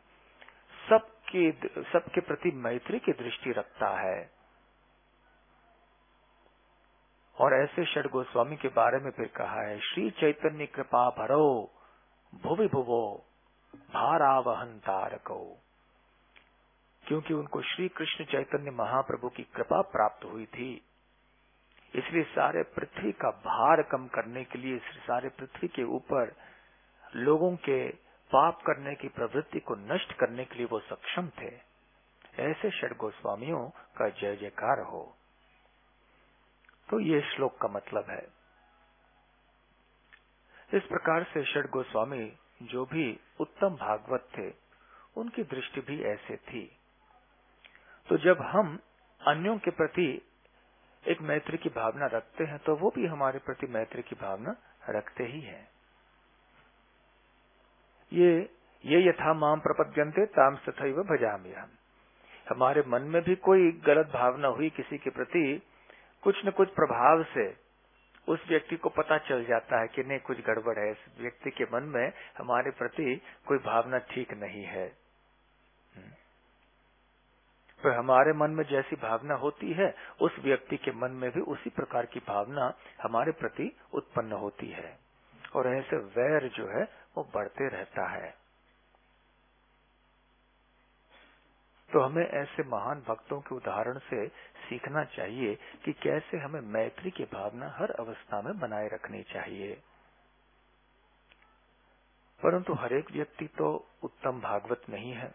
सबके प्रति मैत्री की दृष्टि रखता है। और ऐसे षड गोस्वामी के बारे में फिर कहा है, श्री चैतन्य कृपा भरो भुवि भुवो भारावहन तारको। क्योंकि उनको श्री कृष्ण चैतन्य महाप्रभु की कृपा प्राप्त हुई थी, इसलिए सारे पृथ्वी का भार कम करने के लिए, सारे पृथ्वी के ऊपर लोगों के पाप करने की प्रवृत्ति को नष्ट करने के लिए वो सक्षम थे। ऐसे षड गोस्वामियों का जय जयकार हो। तो ये श्लोक का मतलब है। इस प्रकार से षड गोस्वामी जो भी उत्तम भागवत थे, उनकी दृष्टि भी ऐसे थी। तो जब हम अन्यों के प्रति एक मैत्री की भावना रखते हैं, तो वो भी हमारे प्रति मैत्री की भावना रखते ही हैं। ये यथा माम प्रपद्यन्ते ताम तथैव भजाम्यहम्। हमारे मन में भी कोई गलत भावना हुई किसी के प्रति, कुछ न कुछ प्रभाव से उस व्यक्ति को पता चल जाता है कि नहीं, कुछ गड़बड़ है, इस व्यक्ति के मन में हमारे प्रति कोई भावना ठीक नहीं है। तो हमारे मन में जैसी भावना होती है, उस व्यक्ति के मन में भी उसी प्रकार की भावना हमारे प्रति उत्पन्न होती है, और ऐसे वैर जो है वो बढ़ते रहता है। तो हमें ऐसे महान भक्तों के उदाहरण से सीखना चाहिए कि कैसे हमें मैत्री की भावना हर अवस्था में बनाए रखनी चाहिए। परंतु हर एक व्यक्ति तो उत्तम भागवत नहीं है।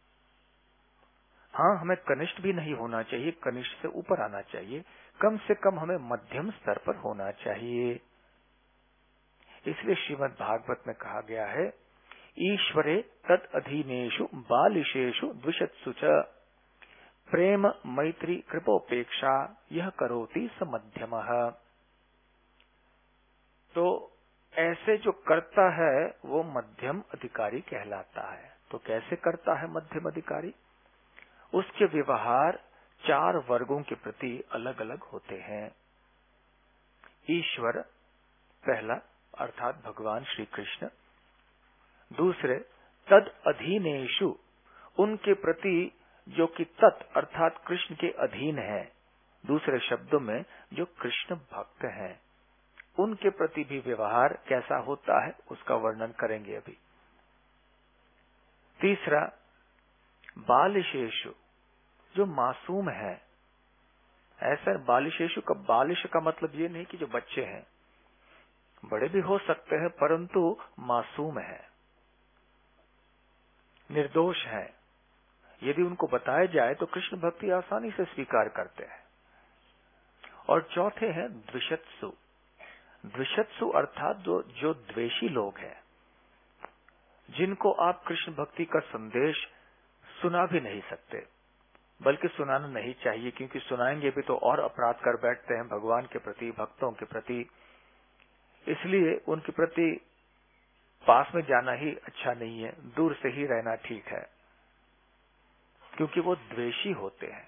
हाँ, हमें कनिष्ठ भी नहीं होना चाहिए, कनिष्ठ से ऊपर आना चाहिए, कम से कम हमें मध्यम स्तर पर होना चाहिए। इसलिए श्रीमद् भागवत में कहा गया है, ईश्वरे तत् अधीनेषु बालिशेषु द्विषत्सु च प्रेम मैत्री कृपोपेक्षा यह करोति स मध्यमः। तो ऐसे जो करता है वो मध्यम अधिकारी कहलाता है। तो कैसे करता है मध्यम अधिकारी? उसके व्यवहार 4 वर्गों के प्रति अलग अलग होते हैं। ईश्वर पहला, अर्थात भगवान श्री कृष्ण। दूसरे, तद अधीनेषु, उनके प्रति जो कि तत् अर्थात कृष्ण के अधीन है, दूसरे शब्दों में जो कृष्ण भक्त हैं, उनके प्रति भी व्यवहार कैसा होता है उसका वर्णन करेंगे अभी। तीसरा, बालिशेषु, जो मासूम है। ऐसा बालिशेषु का, बालिश का मतलब ये नहीं कि जो बच्चे हैं, बड़े भी हो सकते हैं, परंतु मासूम है, निर्दोष है। यदि उनको बताया जाए तो कृष्ण भक्ति आसानी से स्वीकार करते हैं। और चौथे हैं द्विषत्सु। द्विषत्सु अर्थात जो द्वेषी लोग हैं, जिनको आप कृष्ण भक्ति का संदेश सुना भी नहीं सकते, बल्कि सुनाना नहीं चाहिए, क्योंकि सुनाएंगे भी तो और अपराध कर बैठते हैं भगवान के प्रति, भक्तों के प्रति। इसलिए उनके प्रति पास में जाना ही अच्छा नहीं है, दूर से ही रहना ठीक है, क्योंकि वो द्वेषी होते हैं।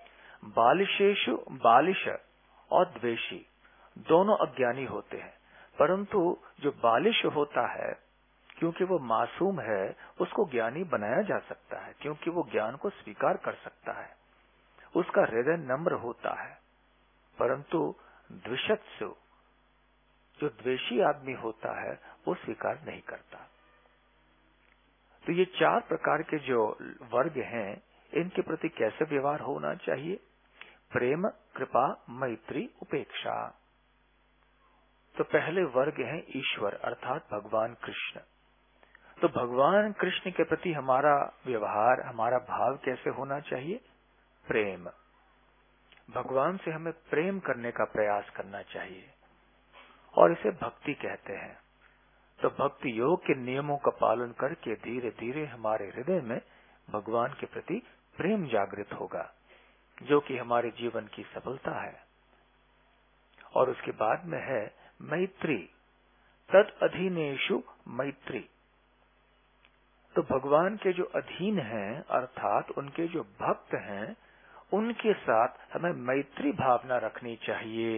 बालिशेषु, बालिश और द्वेषी दोनों अज्ञानी होते हैं। परंतु जो बालिश होता है, क्योंकि वो मासूम है, उसको ज्ञानी बनाया जा सकता है, क्योंकि वो ज्ञान को स्वीकार कर सकता है, उसका हृदय नम्र होता है। परंतु द्विषत्सु, जो द्वेषी आदमी होता है, वो स्वीकार नहीं करता। तो ये 4 प्रकार के जो वर्ग हैं, इनके प्रति कैसे व्यवहार होना चाहिए? प्रेम, कृपा, मैत्री, उपेक्षा। तो पहले वर्ग है ईश्वर अर्थात भगवान कृष्ण। तो भगवान कृष्ण के प्रति हमारा व्यवहार, हमारा भाव कैसे होना चाहिए? प्रेम। भगवान से हमें प्रेम करने का प्रयास करना चाहिए और इसे भक्ति कहते हैं। तो भक्ति योग के नियमों का पालन करके धीरे धीरे हमारे हृदय में भगवान के प्रति प्रेम जागृत होगा, जो कि हमारे जीवन की सफलता है। और उसके बाद में है मैत्री, तद अधीनेषु मैत्री। तो भगवान के जो अधीन हैं अर्थात उनके जो भक्त हैं, उनके साथ हमें मैत्री भावना रखनी चाहिए।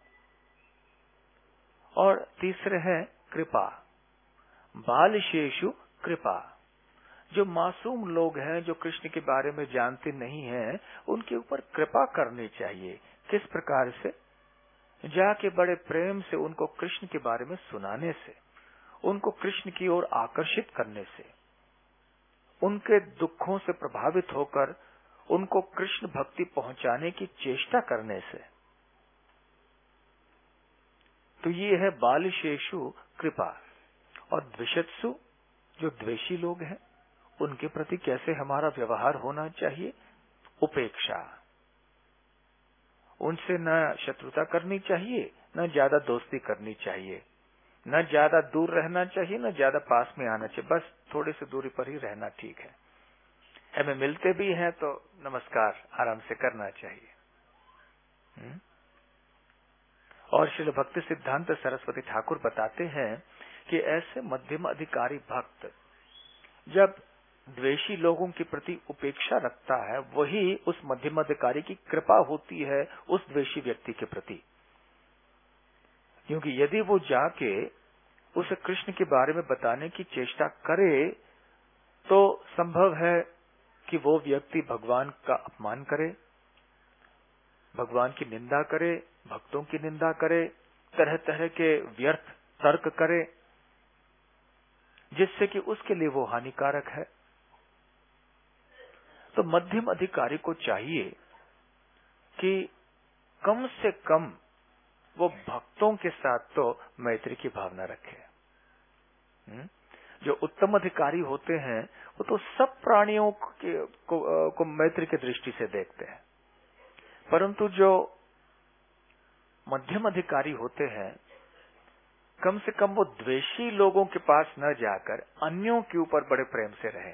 और तीसरे है कृपा, बालिशेषु कृपा। जो मासूम लोग हैं, जो कृष्ण के बारे में जानते नहीं हैं, उनके ऊपर कृपा करनी चाहिए। किस प्रकार से? जाके बड़े प्रेम से उनको कृष्ण के बारे में सुनाने से, उनको कृष्ण की ओर आकर्षित करने से, उनके दुखों से प्रभावित होकर उनको कृष्ण भक्ति पहुंचाने की चेष्टा करने से। तो ये है बालिशेषु कृपा। और द्विषत्सु, जो द्वेषी लोग हैं, उनके प्रति कैसे हमारा व्यवहार होना चाहिए? उपेक्षा। उनसे न शत्रुता करनी चाहिए, न ज्यादा दोस्ती करनी चाहिए, न ज्यादा दूर रहना चाहिए, न ज्यादा पास में आना चाहिए। बस थोड़ी सी दूरी पर ही रहना ठीक है। हमें मिलते भी हैं तो नमस्कार आराम से करना चाहिए। और श्रील भक्ति सिद्धांत सरस्वती ठाकुर बताते हैं कि ऐसे मध्यम अधिकारी भक्त जब द्वेषी लोगों के प्रति उपेक्षा रखता है, वही उस मध्यम अधिकारी की कृपा होती है उस द्वेषी व्यक्ति के प्रति। क्योंकि यदि वो जाके उसे कृष्ण के बारे में बताने की चेष्टा करे, तो संभव है कि वो व्यक्ति भगवान का अपमान करे, भगवान की निंदा करे, भक्तों की निंदा करे, तरह तरह के व्यर्थ तर्क करे, जिससे कि उसके लिए वो हानिकारक है। तो मध्यम अधिकारी को चाहिए कि कम से कम वो भक्तों के साथ तो मैत्री की भावना रखे। जो उत्तम अधिकारी होते हैं वो तो सब प्राणियों को मैत्री की दृष्टि से देखते हैं, परंतु जो मध्यम अधिकारी होते हैं, कम से कम वो द्वेषी लोगों के पास न जाकर अन्यों के ऊपर बड़े प्रेम से रहे।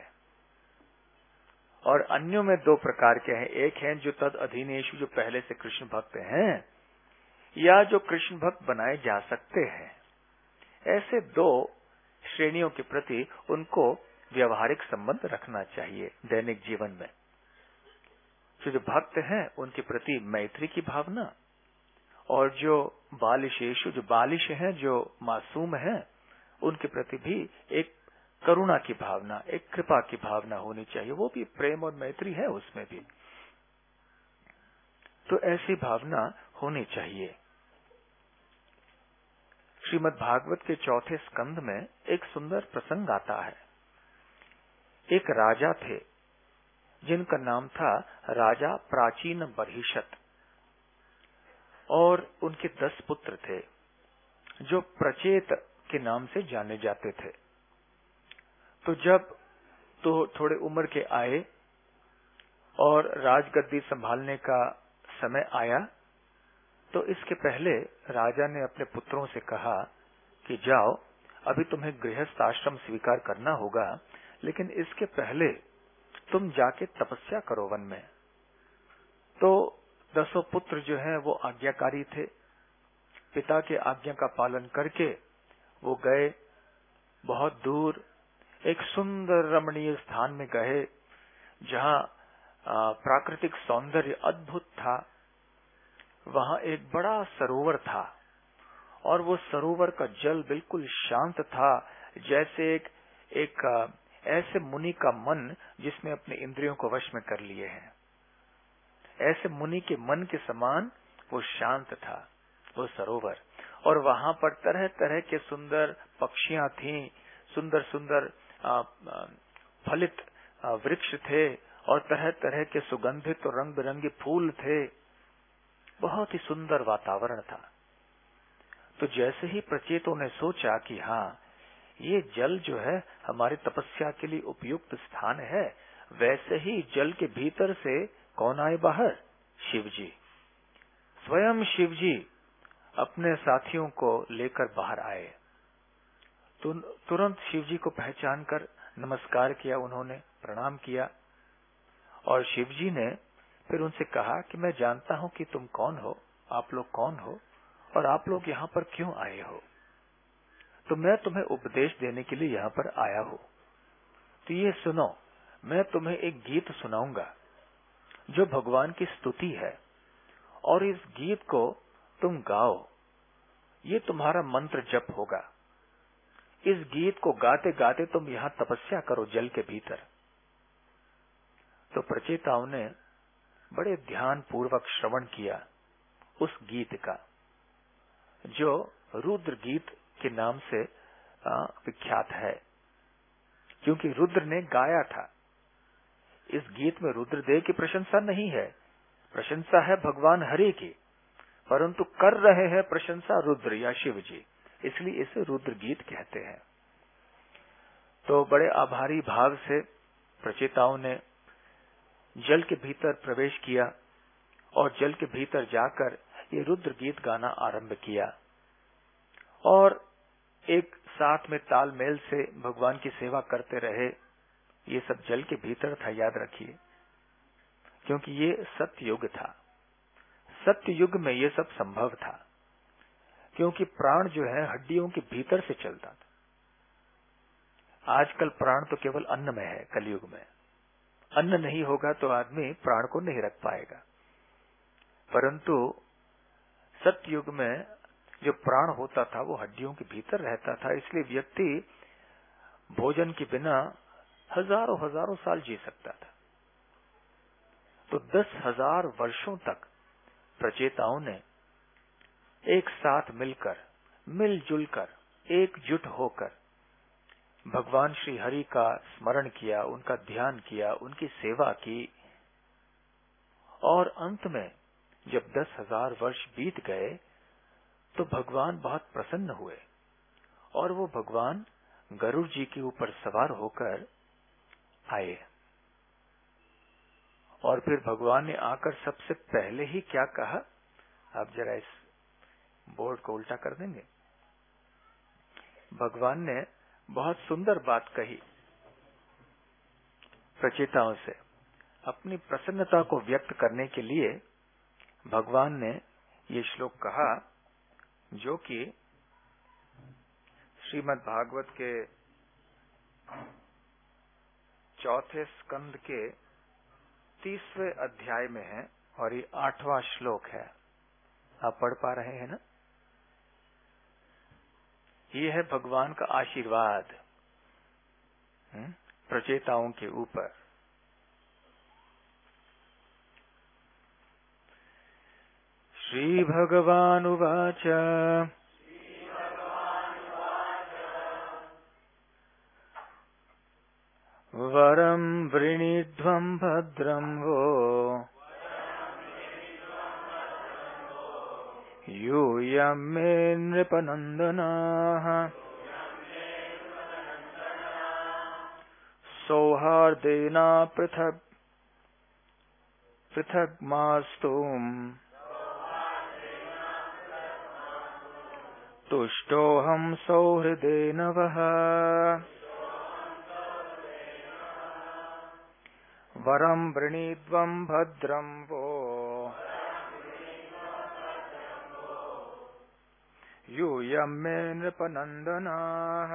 और अन्यों में 2 प्रकार के हैं। एक हैं जो तद अधीनेषु, जो पहले से कृष्ण भक्त हैं या जो कृष्ण भक्त बनाए जा सकते हैं। ऐसे 2 श्रेणियों के प्रति उनको व्यवहारिक संबंध रखना चाहिए दैनिक जीवन में। तो जो भक्त हैं उनके प्रति मैत्री की भावना, और जो बालिशेषु, जो बालिश हैं, जो मासूम हैं, उनके प्रति भी एक करुणा की भावना, एक कृपा की भावना होनी चाहिए। वो भी प्रेम और मैत्री है उसमें भी। तो ऐसी भावना होनी चाहिए। श्रीमद् भागवत के 4थे स्कंद में एक सुंदर प्रसंग आता है। एक राजा थे जिनका नाम था राजा प्राचीन बर्हिषत, और उनके 10 पुत्र थे जो प्रचेत के नाम से जाने जाते थे। तो जब थोड़े उम्र के आए और राजगद्दी संभालने का समय आया, तो इसके पहले राजा ने अपने पुत्रों से कहा कि जाओ, अभी तुम्हें गृहस्थ आश्रम स्वीकार करना होगा, लेकिन इसके पहले तुम जाके तपस्या करो वन में। तो 10 पुत्र जो हैं वो आज्ञाकारी थे। पिता के आज्ञा का पालन करके वो गए, बहुत दूर एक सुंदर रमणीय स्थान में गए जहां प्राकृतिक सौंदर्य अद्भुत था। वहां एक बड़ा सरोवर था और वो सरोवर का जल बिल्कुल शांत था, जैसे एक ऐसे मुनि का मन जिसने अपने इंद्रियों को वश में कर लिए हैं। ऐसे मुनि के मन के समान वो शांत था वो सरोवर। और वहां पर तरह तरह के सुंदर पक्षियां थीं, सुंदर सुंदर फलित वृक्ष थे, और तरह तरह के सुगंधित और रंग बिरंगे फूल थे। बहुत ही सुंदर वातावरण था। तो जैसे ही प्रचेतों ने सोचा कि हाँ, ये जल जो है हमारी तपस्या के लिए उपयुक्त स्थान है, वैसे ही जल के भीतर से कौन आए बाहर? शिव जी। स्वयं शिव जी अपने साथियों को लेकर बाहर आए। तो तुरंत शिव जी को पहचान कर नमस्कार किया, उन्होंने प्रणाम किया। और शिव जी ने फिर उनसे कहा कि मैं जानता हूं कि तुम कौन हो, आप लोग कौन हो, और आप लोग यहाँ पर क्यों आए हो। तो मैं तुम्हें उपदेश देने के लिए यहाँ पर आया हूँ। तो ये सुनो, मैं तुम्हें एक गीत सुनाऊंगा जो भगवान की स्तुति है, और इस गीत को तुम गाओ। ये तुम्हारा मंत्र जप होगा। इस गीत को गाते गाते तुम यहाँ तपस्या करो जल के भीतर। तो प्रचेताओं ने बड़े ध्यान पूर्वक श्रवण किया उस गीत का, जो रुद्र गीत के नाम से विख्यात है, क्योंकि रुद्र ने गाया था। इस गीत में रुद्रदेव की प्रशंसा नहीं है, प्रशंसा है भगवान हरि की, परंतु कर रहे हैं प्रशंसा रुद्र या शिव जी, इसलिए इसे रुद्र गीत कहते हैं। तो बड़े आभारी भाव से प्रचेताओं ने जल के भीतर प्रवेश किया और जल के भीतर जाकर ये रुद्र गीत गाना आरंभ किया, और एक साथ में तालमेल से भगवान की सेवा करते रहे। ये सब जल के भीतर था, याद रखिए, क्योंकि ये सत्य युग था। सत्य युग में ये सब संभव था, क्योंकि प्राण जो है हड्डियों के भीतर से चलता था। आजकल प्राण तो केवल अन्न में है। कलयुग में अन्न नहीं होगा तो आदमी प्राण को नहीं रख पाएगा, परंतु सत्य युग में जो प्राण होता था वो हड्डियों के भीतर रहता था। इसलिए व्यक्ति भोजन के बिना हजारों हजारों साल जी सकता था। तो 10,000 वर्षों तक प्रचेताओं ने एक साथ मिलकर, मिलजुल कर, एकजुट होकर भगवान श्री हरि का स्मरण किया, उनका ध्यान किया, उनकी सेवा की। और अंत में जब 10,000 वर्ष बीत गए तो भगवान बहुत प्रसन्न हुए, और वो भगवान गरुड़ जी के ऊपर सवार होकर आए। और फिर भगवान ने आकर सबसे पहले ही क्या कहा, आप जरा इस बोर्ड को उल्टा कर देंगे। भगवान ने बहुत सुंदर बात कही प्रचेताओं से। अपनी प्रसन्नता को व्यक्त करने के लिए भगवान ने ये श्लोक कहा, जो कि श्रीमद् भागवत के 4थे स्कंद के 30वें अध्याय में है, और ये 8वां श्लोक है। आप पढ़ पा रहे हैं ना? ये है भगवान का आशीर्वाद प्रचेताओं के ऊपर। श्री भगवान उवाच वरं वृणीध्वं भद्रं वो यूयं मे नृपनन्दनाः सौहार्देन पृथक् पृथक् मास्तुम् तुष्टोऽहं सौहृदेन वः वरं वृणीध्वं भद्रं वो यूयं मे नृपनन्दनाः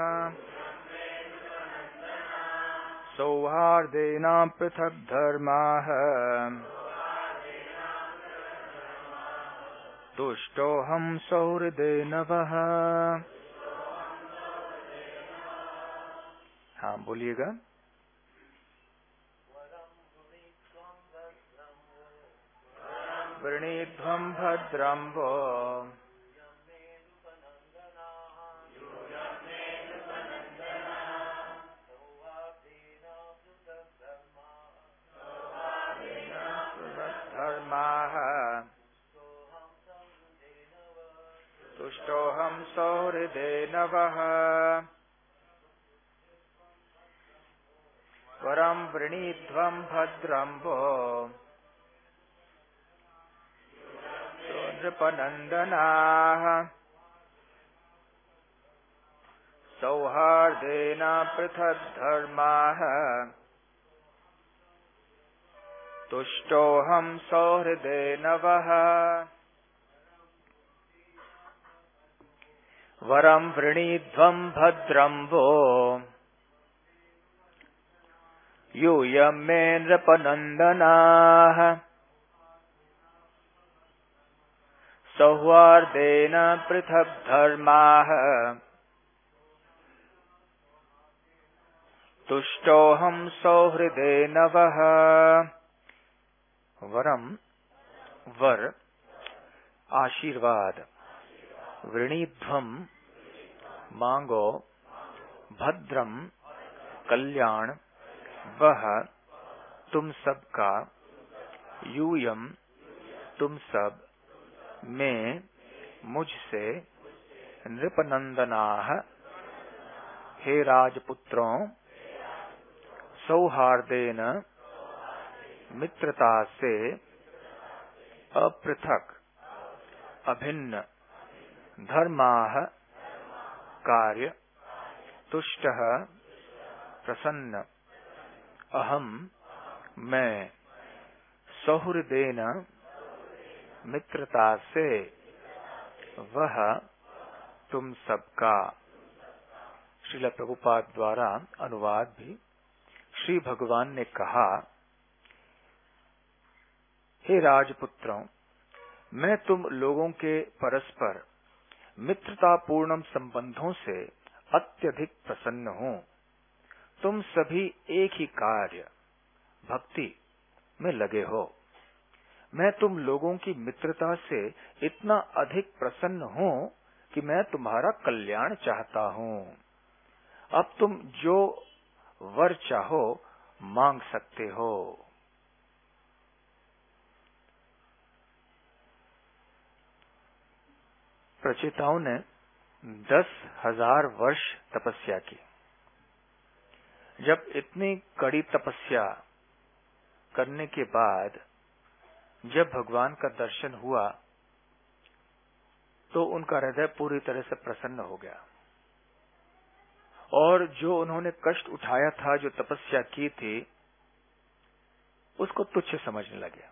सौहार्देन पृथक् धर्माः तुष्टोऽहं सौहृदेन वः। हाँ बोलिएगा। वृणीध्वं भद्रं वो धर्माः। तुष्टोऽहं सौहृदेन वः। वरं वृणीध्वं भद्रं वो नृपनन्दनाः। सौहार्देन पृथक् धर्माः। तुष्टोऽहं सौहृदेन वः। वरं वृणीध्वं भद्रं वो यूयं मे नृपनन्दनाः। सौहार्देन पृथक् धर्माः। तुष्टोऽहं सौहृदेन वः। वरम वर आशीर्वाद, वृणीध्वम मांगो, भद्रम कल्याण, वह तुम सबका, यूयम तुम सब, में मुझसे, नृपनंदनाः हे राजपुत्रों, सौहार्देन मित्रता से, अपृथक अभिन्न, धर्माः कार्य, तुष्टः प्रसन्न, अहम मैं, सौहृदेन मित्रता से, वह तुम सबका। श्रील प्रभुपाद द्वारा अनुवाद भी। श्री भगवान ने कहा, हे राजपुत्रों, मैं तुम लोगों के परस्पर मित्रतापूर्ण संबंधों से अत्यधिक प्रसन्न हूँ। तुम सभी एक ही कार्य भक्ति में लगे हो। मैं तुम लोगों की मित्रता से इतना अधिक प्रसन्न हूँ कि मैं तुम्हारा कल्याण चाहता हूँ। अब तुम जो वर चाहो मांग सकते हो। प्रचेताओं ने 10,000 वर्ष तपस्या की। जब इतनी कड़ी तपस्या करने के बाद जब भगवान का दर्शन हुआ तो उनका हृदय पूरी तरह से प्रसन्न हो गया और जो उन्होंने कष्ट उठाया था, जो तपस्या की थी, उसको तुच्छ समझने लगे।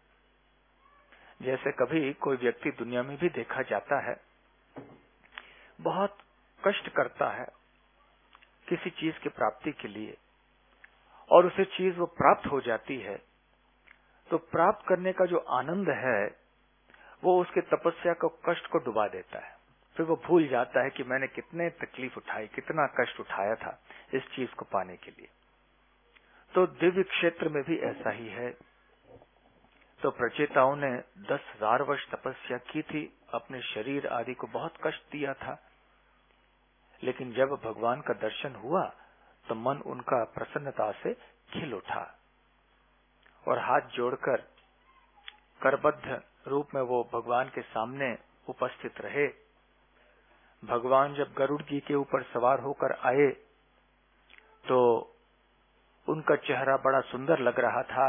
जैसे कभी कोई व्यक्ति दुनिया में भी देखा जाता है, बहुत कष्ट करता है किसी चीज की प्राप्ति के लिए और उसे चीज वो प्राप्त हो जाती है, तो प्राप्त करने का जो आनंद है वो उसके तपस्या को कष्ट को डुबा देता है। फिर वो भूल जाता है कि मैंने कितने तकलीफ उठाई, कितना कष्ट उठाया था इस चीज को पाने के लिए। तो दिव्य क्षेत्र में भी ऐसा ही है। तो प्रचेताओं ने 10,000 वर्ष तपस्या की थी, अपने शरीर आदि को बहुत कष्ट दिया था, लेकिन जब भगवान का दर्शन हुआ तो मन उनका प्रसन्नता से खिल उठा और हाथ जोड़कर करबद्ध रूप में वो भगवान के सामने उपस्थित रहे। भगवान जब गरुड़ जी के ऊपर सवार होकर आए तो उनका चेहरा बड़ा सुंदर लग रहा था।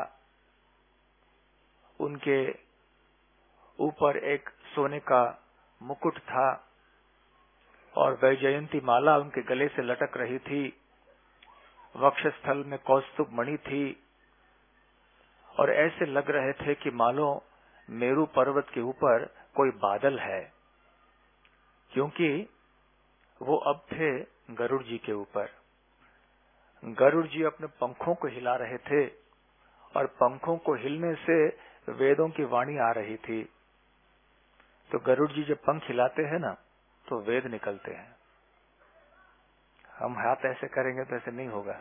उनके ऊपर एक सोने का मुकुट था और वैजयंती माला उनके गले से लटक रही थी। वक्षस्थल में कौस्तुभ मणि थी और ऐसे लग रहे थे कि मानो मेरू पर्वत के ऊपर कोई बादल है, क्योंकि वो अब थे गरुड़ जी के ऊपर। गरुड़ जी अपने पंखों को हिला रहे थे और पंखों को हिलने से वेदों की वाणी आ रही थी। तो गरुड़ जी जब पंख हिलाते हैं ना तो वेद निकलते हैं। हम हाथ ऐसे करेंगे तो ऐसे नहीं होगा,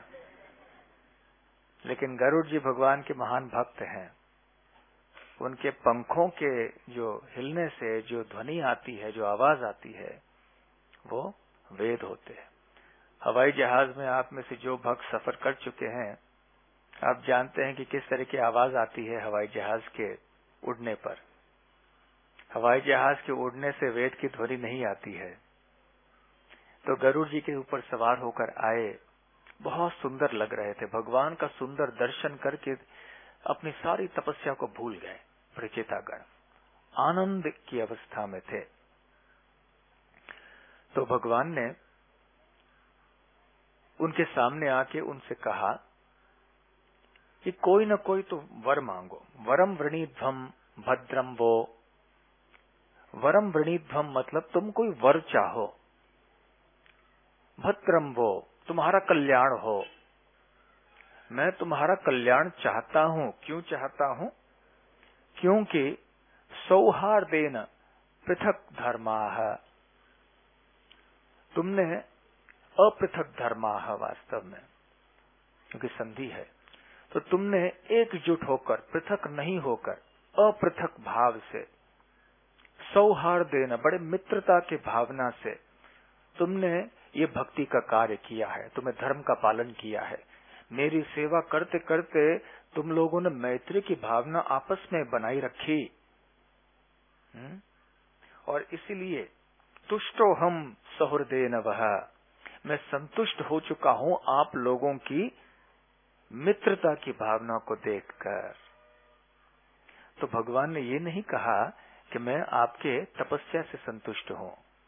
लेकिन गरुड़ जी भगवान के महान भक्त हैं। उनके पंखों के जो हिलने से जो ध्वनि आती है, जो आवाज आती है, वो वेद होते हैं। हवाई जहाज में आप में से जो भक्त सफर कर चुके हैं, आप जानते हैं कि किस तरह की आवाज आती है हवाई जहाज के उड़ने पर। हवाई जहाज के उड़ने से वेद की ध्वनि नहीं आती है। तो गरुड़ जी के ऊपर सवार होकर आए, बहुत सुंदर लग रहे थे। भगवान का सुंदर दर्शन करके अपनी सारी तपस्या को भूल गए। प्रचेतागण आनंद की अवस्था में थे। तो भगवान ने उनके सामने आके उनसे कहा कि कोई न कोई तो वर मांगो। वरम वृणीध्वम भद्रम वो। वरम वृणीध्वम मतलब तुम कोई वर चाहो। भद्रम वो तुम्हारा कल्याण हो। मैं तुम्हारा कल्याण चाहता हूं। क्यों चाहता हूं? क्योंकि सौहार्देन पृथक धर्माः। तुमने अपृथक धर्माः, वास्तव में क्योंकि संधि है, तो तुमने एकजुट होकर, पृथक नहीं होकर, अपृथक भाव से, सौहार्देन बड़े मित्रता की भावना से तुमने ये भक्ति का कार्य किया है। तुम्हें धर्म का पालन किया है। मेरी सेवा करते करते तुम लोगों ने मैत्री की भावना आपस में बनाई रखी। और इसीलिए तुष्टो हम सहृदयेन वह। मैं संतुष्ट हो चुका हूं आप लोगों की मित्रता की भावना को देखकर। तो भगवान ने ये नहीं कहा कि मैं आपके तपस्या से संतुष्ट हूं।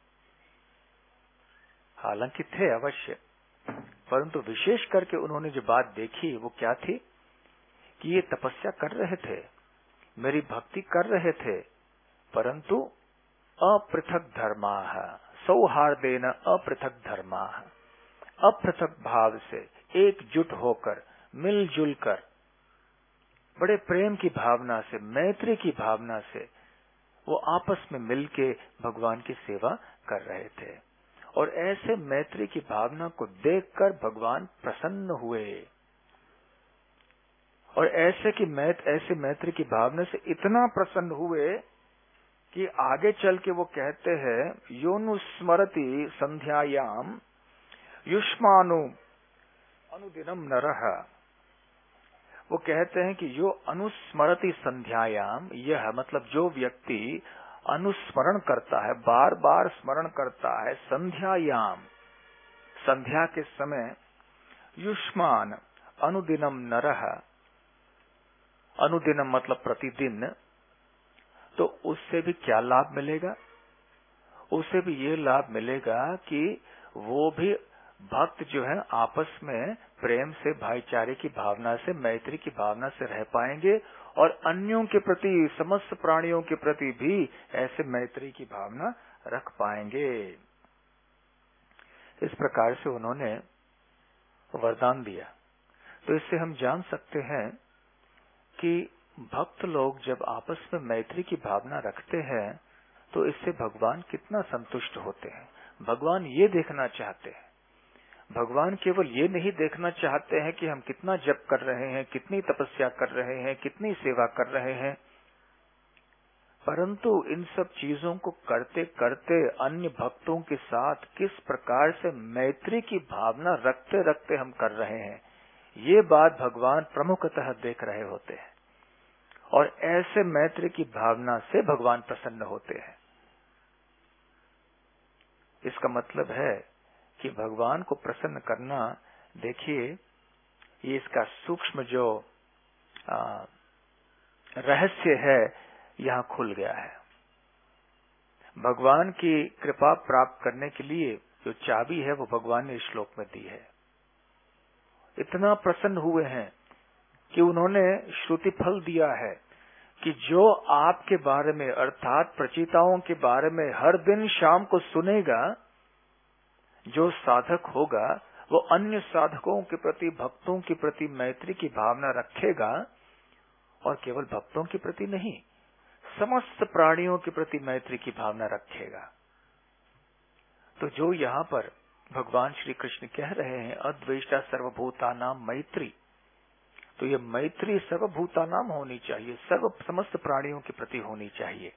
हालांकि थे अवश्य, परंतु विशेष करके उन्होंने जो बात देखी वो क्या थी कि ये तपस्या कर रहे थे, मेरी भक्ति कर रहे थे, परंतु अपृथक धर्माः, सौहार्देन अपृथक धर्माः। अपृथक भाव से, एकजुट होकर, मिलजुल कर, बड़े प्रेम की भावना से, मैत्री की भावना से वो आपस में मिलके भगवान की सेवा कर रहे थे। और ऐसे मैत्री की भावना को देखकर भगवान प्रसन्न हुए। और ऐसे मैत्री की भावना से इतना प्रसन्न हुए कि आगे चल के वो कहते हैं, योनुस्मरति संध्यायाम युष्मानु अनुदिनम नरः। वो कहते हैं कि जो अनुस्मरति संध्यायाम, यह मतलब जो व्यक्ति अनुस्मरण करता है, बार बार स्मरण करता है, संध्यायाम संध्या के समय, युष्मान अनुदिनम नरः, अनुदिनम मतलब प्रतिदिन, तो उससे भी क्या लाभ मिलेगा? उसे भी ये लाभ मिलेगा कि वो भी भक्त जो है आपस में प्रेम से, भाईचारे की भावना से, मैत्री की भावना से रह पाएंगे और अन्यों के प्रति, समस्त प्राणियों के प्रति भी ऐसे मैत्री की भावना रख पाएंगे। इस प्रकार से उन्होंने वरदान दिया। तो इससे हम जान सकते हैं कि भक्त लोग जब आपस में मैत्री की भावना रखते हैं तो इससे भगवान कितना संतुष्ट होते हैं। भगवान ये देखना चाहते हैं। भगवान केवल ये नहीं देखना चाहते हैं कि हम कितना जप कर रहे हैं, कितनी तपस्या कर रहे हैं, कितनी सेवा कर रहे हैं, परंतु इन सब चीजों को करते करते अन्य भक्तों के साथ किस प्रकार से मैत्री की भावना रखते रखते हम कर रहे हैं, ये बात भगवान प्रमुखतः देख रहे होते हैं। और ऐसे मैत्री की भावना से भगवान प्रसन्न होते हैं। इसका मतलब है कि भगवान को प्रसन्न करना, देखिए ये इसका सूक्ष्म जो रहस्य है यहाँ खुल गया है। भगवान की कृपा प्राप्त करने के लिए जो चाबी है वो भगवान ने इस श्लोक में दी है। इतना प्रसन्न हुए हैं कि उन्होंने श्रुति फल दिया है कि जो आपके बारे में, अर्थात प्रचेताओं के बारे में हर दिन शाम को सुनेगा, जो साधक होगा वो अन्य साधकों के प्रति, भक्तों के प्रति मैत्री की भावना रखेगा। और केवल भक्तों के प्रति नहीं, समस्त प्राणियों के प्रति मैत्री की भावना रखेगा। तो जो यहाँ पर भगवान श्री कृष्ण कह रहे हैं अद्वेष्टा सर्वभूतानाम मैत्री, तो ये मैत्री सर्वभूतानाम होनी चाहिए, समस्त प्राणियों के प्रति होनी चाहिए।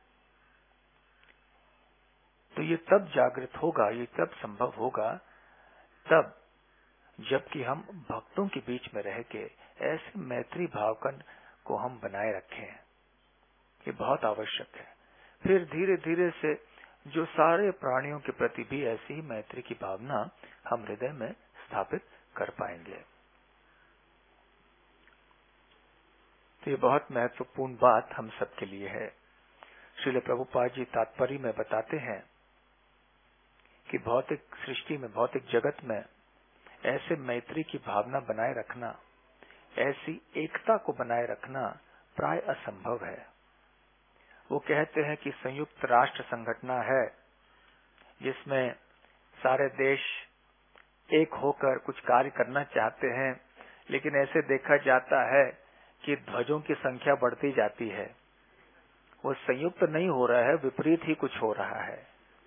तो ये तब जागृत होगा, ये तब संभव होगा तब जबकि हम भक्तों के बीच में रह के ऐसे मैत्री भाव को हम बनाए रखें। ये बहुत आवश्यक है। फिर धीरे धीरे से जो सारे प्राणियों के प्रति भी ऐसी ही मैत्री की भावना हम हृदय में स्थापित कर पाएंगे। तो ये बहुत महत्वपूर्ण बात हम सबके लिए है। श्रील प्रभुपाद जी तात्पर्य में बताते हैं कि भौतिक सृष्टि में, भौतिक जगत में ऐसे मैत्री की भावना बनाए रखना, ऐसी एकता को बनाए रखना प्राय असंभव है। वो कहते हैं कि संयुक्त राष्ट्र संगठन है जिसमें सारे देश एक होकर कुछ कार्य करना चाहते हैं, लेकिन ऐसे देखा जाता है कि ध्वजों की संख्या बढ़ती जाती है। वो संयुक्त नहीं हो रहा है, विपरीत ही कुछ हो रहा है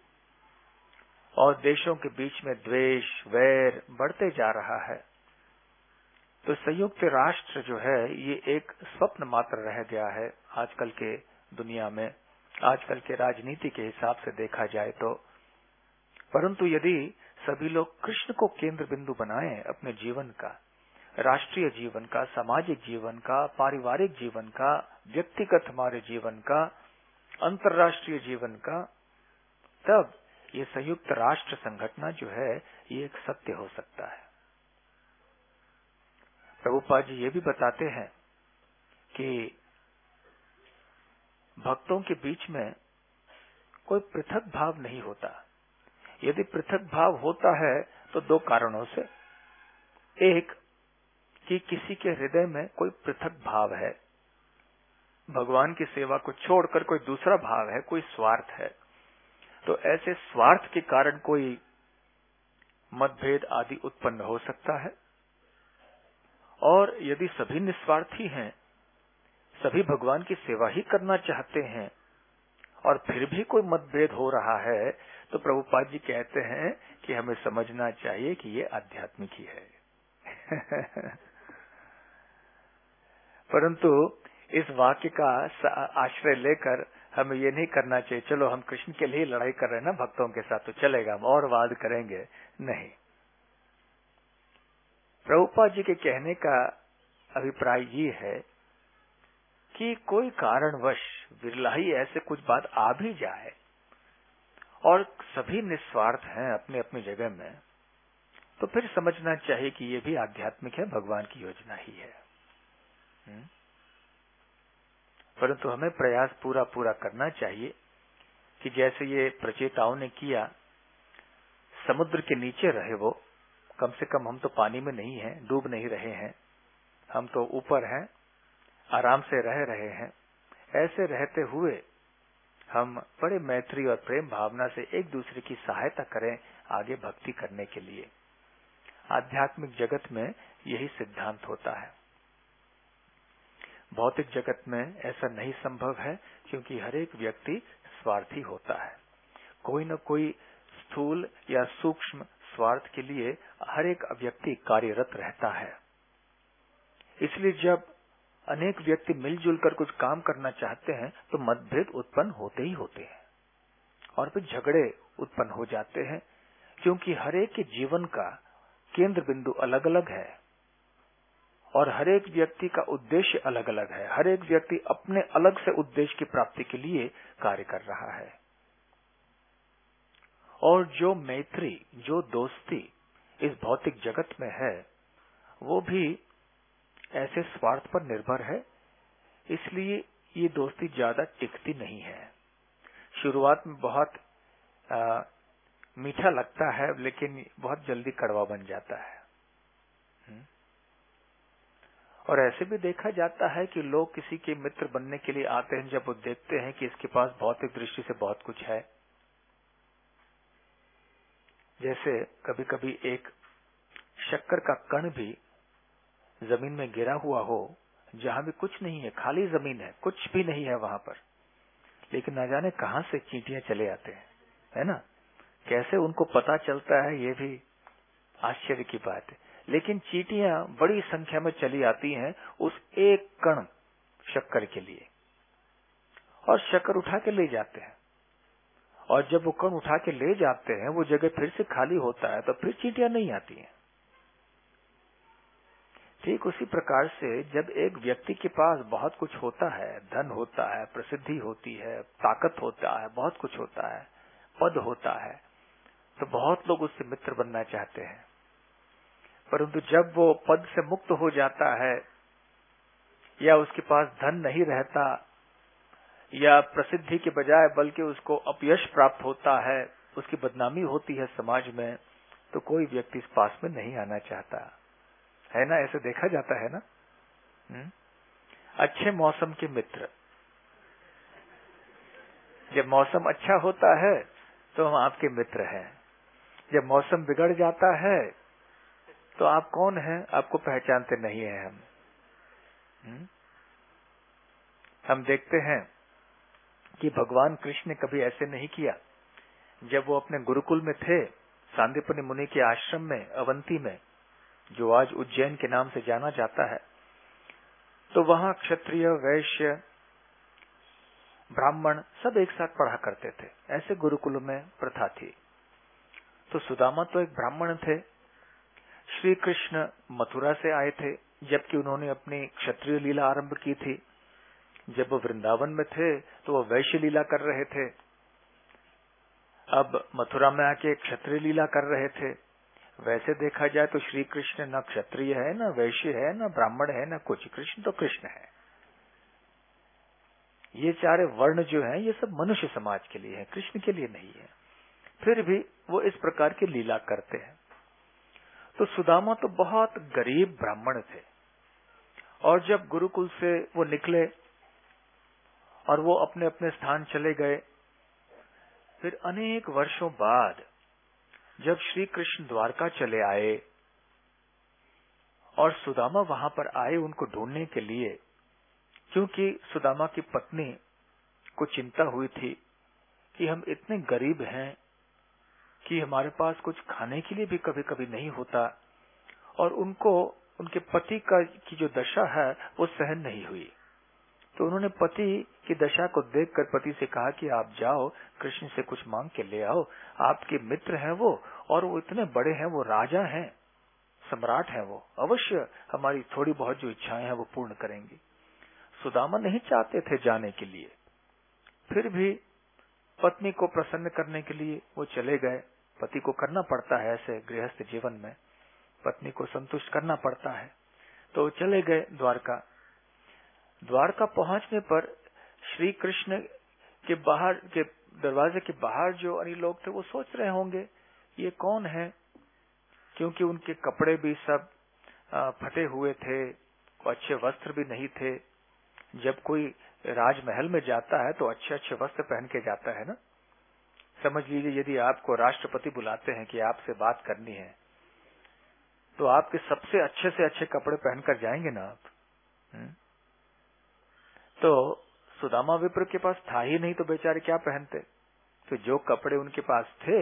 और देशों के बीच में द्वेष वैर बढ़ते जा रहा है। तो संयुक्त राष्ट्र जो है ये एक स्वप्न मात्र रह गया है आजकल के दुनिया में, आजकल के राजनीति के हिसाब से देखा जाए तो। परंतु यदि सभी लोग कृष्ण को केंद्र बिंदु बनाएं अपने जीवन का, राष्ट्रीय जीवन का, सामाजिक जीवन का, पारिवारिक जीवन का, व्यक्तिगत हमारे जीवन का, अंतर्राष्ट्रीय जीवन का, तब ये संयुक्त राष्ट्र संगठन जो है ये एक सत्य हो सकता है। प्रभुपाद जी ये भी बताते हैं कि भक्तों के बीच में कोई पृथक भाव नहीं होता। यदि पृथक भाव होता है तो दो कारणों से। एक कि किसी के हृदय में कोई पृथक भाव है, भगवान की सेवा को छोड़कर कोई दूसरा भाव है, कोई स्वार्थ है। तो ऐसे स्वार्थ के कारण कोई मतभेद आदि उत्पन्न हो सकता है। और यदि सभी निस्वार्थी हैं, सभी भगवान की सेवा ही करना चाहते हैं और फिर भी कोई मतभेद हो रहा है, तो प्रभुपाद जी कहते हैं कि हमें समझना चाहिए कि ये आध्यात्मिक ही है। परंतु इस वाक्य का आश्रय लेकर हमें ये नहीं करना चाहिए चलो हम कृष्ण के लिए लड़ाई कर रहे हैं ना भक्तों के साथ तो चलेगा, हम और वाद करेंगे। नहीं, प्रभुपाद जी के कहने का अभिप्राय ये है कि कोई कारणवश विरला ही ऐसे कुछ बात आ भी जाए और सभी निस्वार्थ हैं अपने अपनी जगह में, तो फिर समझना चाहिए कि ये भी आध्यात्मिक है, भगवान की योजना ही है। परंतु हमें प्रयास पूरा करना चाहिए कि जैसे ये प्रचेताओं ने किया, समुद्र के नीचे रहे वो, कम से कम हम तो पानी में नहीं हैं, डूब नहीं रहे हैं, हम तो ऊपर हैं, आराम से रह रहे हैं। ऐसे रहते हुए हम बड़े मैत्री और प्रेम भावना से एक दूसरे की सहायता करें आगे भक्ति करने के लिए। आध्यात्मिक जगत में यही सिद्धांत होता है। भौतिक जगत में ऐसा नहीं संभव है क्योंकि हर एक व्यक्ति स्वार्थी होता है। कोई न कोई स्थूल या सूक्ष्म स्वार्थ के लिए हर एक व्यक्ति कार्यरत रहता है। इसलिए जब अनेक व्यक्ति मिलजुल कर कुछ काम करना चाहते हैं तो मतभेद उत्पन्न होते ही होते हैं और फिर झगड़े उत्पन्न हो जाते हैं, क्योंकि हर एक के जीवन का केंद्र बिंदु अलग अलग है और हर एक व्यक्ति का उद्देश्य अलग अलग है। हर एक व्यक्ति अपने अलग से उद्देश्य की प्राप्ति के लिए कार्य कर रहा है। और जो मैत्री, जो दोस्ती इस भौतिक जगत में है, वो भी ऐसे स्वार्थ पर निर्भर है। इसलिए ये दोस्ती ज्यादा टिकती नहीं है। शुरुआत में बहुत मीठा लगता है, लेकिन बहुत जल्दी कड़वा बन जाता है। और ऐसे भी देखा जाता है कि लोग किसी के मित्र बनने के लिए आते हैं जब वो देखते हैं कि इसके पास भौतिक दृष्टि से बहुत कुछ है। जैसे कभी कभी एक शक्कर का कण भी जमीन में गिरा हुआ हो, जहां भी कुछ नहीं है, खाली जमीन है, कुछ भी नहीं है वहां पर, लेकिन ना जाने कहां से चींटियां चले आते हैं, है ना। कैसे उनको पता चलता है ये भी आश्चर्य की बात है। लेकिन चींटियां बड़ी संख्या में चली आती हैं उस एक कण शक्कर के लिए, और शक्कर उठा के ले जाते हैं। और जब वो कण उठा के ले जाते हैं, वो जगह फिर से खाली होता है, तो फिर चींटियां नहीं आती हैं। ठीक उसी प्रकार से जब एक व्यक्ति के पास बहुत कुछ होता है, धन होता है, प्रसिद्धि होती है, ताकत होता है, बहुत कुछ होता है, पद होता है, तो बहुत लोग उससे मित्र बनना चाहते हैं। परंतु जब वो पद से मुक्त हो जाता है, या उसके पास धन नहीं रहता, या प्रसिद्धि के बजाय बल्कि उसको अपयश प्राप्त होता है, उसकी बदनामी होती है समाज में, तो कोई व्यक्ति इस पास में नहीं आना चाहता है ना। ऐसे देखा जाता है ना। अच्छे मौसम के मित्र, जब मौसम अच्छा होता है तो हम आपके मित्र हैं। जब मौसम बिगड़ जाता है तो आप कौन हैं, आपको पहचानते नहीं है हम देखते हैं कि भगवान कृष्ण ने कभी ऐसे नहीं किया। जब वो अपने गुरुकुल में थे, सांदीपनि मुनि के आश्रम में, अवंती में, जो आज उज्जैन के नाम से जाना जाता है, तो वहां क्षत्रिय, वैश्य, ब्राह्मण सब एक साथ पढ़ा करते थे। ऐसे गुरुकुल में प्रथा थी। तो सुदामा तो एक ब्राह्मण थे। श्री कृष्ण मथुरा से आए थे, जबकि उन्होंने अपनी क्षत्रिय लीला आरंभ की थी। जब वो वृंदावन में थे तो वो वैश्य लीला कर रहे थे। अब मथुरा में आके क्षत्रिय लीला कर रहे थे। वैसे देखा जाए तो श्री कृष्ण न क्षत्रिय है, न वैश्य है, न ब्राह्मण है, न कुछ। कृष्ण तो कृष्ण है। ये चारे वर्ण जो हैं, ये सब मनुष्य समाज के लिए है, कृष्ण के लिए नहीं है। फिर भी वो इस प्रकार की लीला करते हैं। तो सुदामा तो बहुत गरीब ब्राह्मण थे, और जब गुरुकुल से वो निकले और वो अपने अपने स्थान चले गए, फिर अनेक वर्षों बाद जब श्री कृष्ण द्वारका चले आए और सुदामा वहां पर आए उनको ढूंढने के लिए, क्योंकि सुदामा की पत्नी को चिंता हुई थी कि हम इतने गरीब हैं कि हमारे पास कुछ खाने के लिए भी कभी कभी नहीं होता, और उनको उनके पति की जो दशा है वो सहन नहीं हुई। तो उन्होंने पति की दशा को देखकर पति से कहा कि आप जाओ, कृष्ण से कुछ मांग के ले आओ। आपके मित्र हैं वो, और वो इतने बड़े हैं, वो राजा हैं, सम्राट हैं, वो अवश्य हमारी थोड़ी बहुत जो इच्छाएं हैं वो पूर्ण करेंगे। सुदामा नहीं चाहते थे जाने के लिए, फिर भी पत्नी को प्रसन्न करने के लिए वो चले गए। पति को करना पड़ता है, ऐसे गृहस्थ जीवन में पत्नी को संतुष्ट करना पड़ता है। तो चले गए द्वारका। द्वारका पहुंचने पर श्री कृष्ण के बाहर के दरवाजे के बाहर जो अन्य लोग थे वो सोच रहे होंगे ये कौन है, क्योंकि उनके कपड़े भी सब फटे हुए थे, अच्छे वस्त्र भी नहीं थे। जब कोई राजमहल में जाता है तो अच्छे अच्छे वस्त्र पहन के जाता है ना। समझ लीजिए यदि आपको राष्ट्रपति बुलाते हैं कि आपसे बात करनी है, तो आपके सबसे अच्छे से अच्छे कपड़े पहनकर जाएंगे ना आप। तो सुदामा विप्र के पास था ही नहीं, तो बेचारे क्या पहनते। तो जो कपड़े उनके पास थे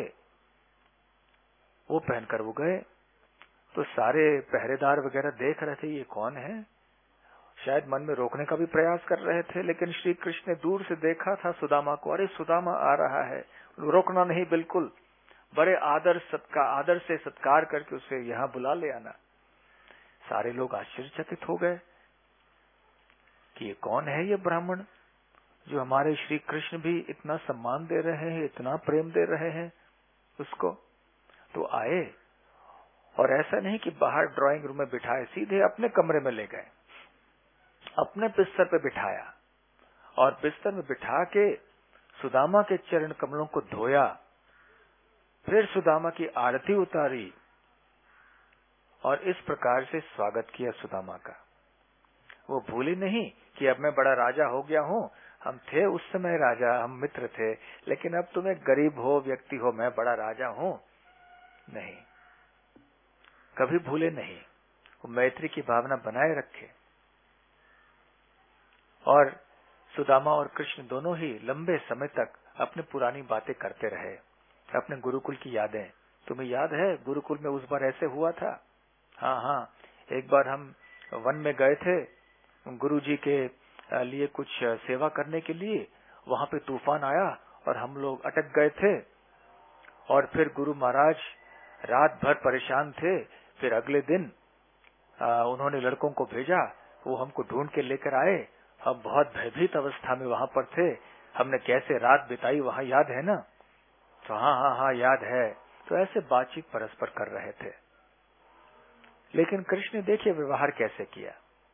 वो पहनकर वो गए। तो सारे पहरेदार वगैरह देख रहे थे ये कौन है, शायद मन में रोकने का भी प्रयास कर रहे थे, लेकिन श्री कृष्ण ने दूर से देखा था सुदामा को। अरे सुदामा आ रहा है, रोकना नहीं, बिल्कुल बड़े आदर से सत्कार करके उसे यहाँ बुला ले आना। सारे लोग आश्चर्यचकित हो गए कि ये कौन है, ये ब्राह्मण जो हमारे श्री कृष्ण भी इतना सम्मान दे रहे हैं, इतना प्रेम दे रहे हैं उसको। तो आए, और ऐसा नहीं कि बाहर ड्राइंग रूम में बिठाए, सीधे अपने कमरे में ले गए, अपने बिस्तर पे बिठाया, और बिस्तर में बिठा के सुदामा के चरण कमलों को धोया, फिर सुदामा की आरती उतारी, और इस प्रकार से स्वागत किया सुदामा का। वो भूली नहीं कि अब मैं बड़ा राजा हो गया हूँ, हम थे उस समय राजा, हम मित्र थे, लेकिन अब तुम्हें गरीब हो, व्यक्ति हो, मैं बड़ा राजा हूँ, नहीं, कभी भूले नहीं। वो मैत्री की भावना बनाए रखे। और सुदामा और कृष्ण दोनों ही लंबे समय तक अपनी पुरानी बातें करते रहे, अपने गुरुकुल की यादें। तुम्हें याद है गुरुकुल में उस बार ऐसे हुआ था? हाँ, एक बार हम वन में गए थे गुरुजी के लिए कुछ सेवा करने के लिए। वहां पे तूफान आया और हम लोग अटक गए थे, और फिर गुरु महाराज रात भर परेशान थे। फिर अगले दिन उन्होंने लड़कों को भेजा, वो हमको ढूंढ के लेकर आए। हम बहुत भयभीत अवस्था में वहां पर थे। हमने कैसे रात बिताई वहां, याद है ना? तो हाँ, याद है। तो ऐसे बातचीत परस्पर कर रहे थे। लेकिन कृष्ण ने देखिए व्यवहार कैसे किया।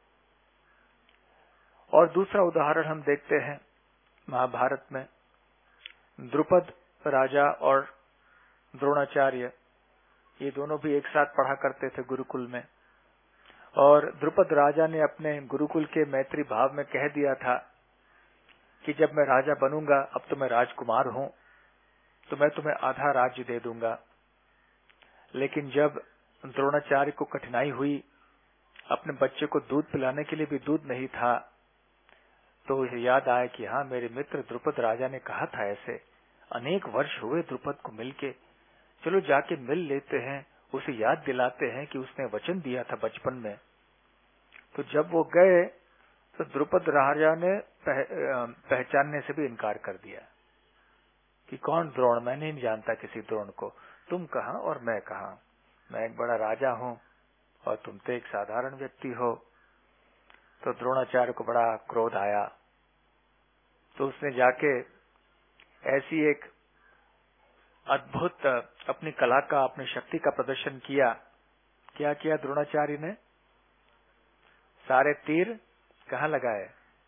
और दूसरा उदाहरण हम देखते हैं महाभारत में। द्रुपद राजा और द्रोणाचार्य, ये दोनों भी एक साथ पढ़ा करते थे गुरुकुल में। और द्रुपद राजा ने अपने गुरुकुल के मैत्री भाव में कह दिया था कि जब मैं राजा बनूंगा, अब तो मैं राजकुमार हूं, तो मैं तुम्हें आधा राज्य दे दूंगा। लेकिन जब द्रोणाचार्य को कठिनाई हुई, अपने बच्चे को दूध पिलाने के लिए भी दूध नहीं था, तो उसे याद आया कि हाँ, मेरे मित्र द्रुपद राजा ने कहा था ऐसे। अनेक वर्ष हुए द्रुपद को मिलके, चलो जाके मिल लेते हैं, उसे याद दिलाते हैं कि उसने वचन दिया था बचपन में। तो जब वो गए तो द्रुपद राजा ने पहचानने से भी इनकार कर दिया कि कौन द्रोण, मैं नहीं जानता किसी द्रोण को। तुम कहाँ और मैं कहाँ, मैं एक बड़ा राजा हूँ और तुम तो एक साधारण व्यक्ति हो। तो द्रोणाचार्य को बड़ा क्रोध आया। तो उसने जाके ऐसी एक अद्भुत अपनी कला का, अपनी शक्ति का प्रदर्शन किया। क्या किया द्रोणाचार्य ने? सारे तीर कहाँ लगाए?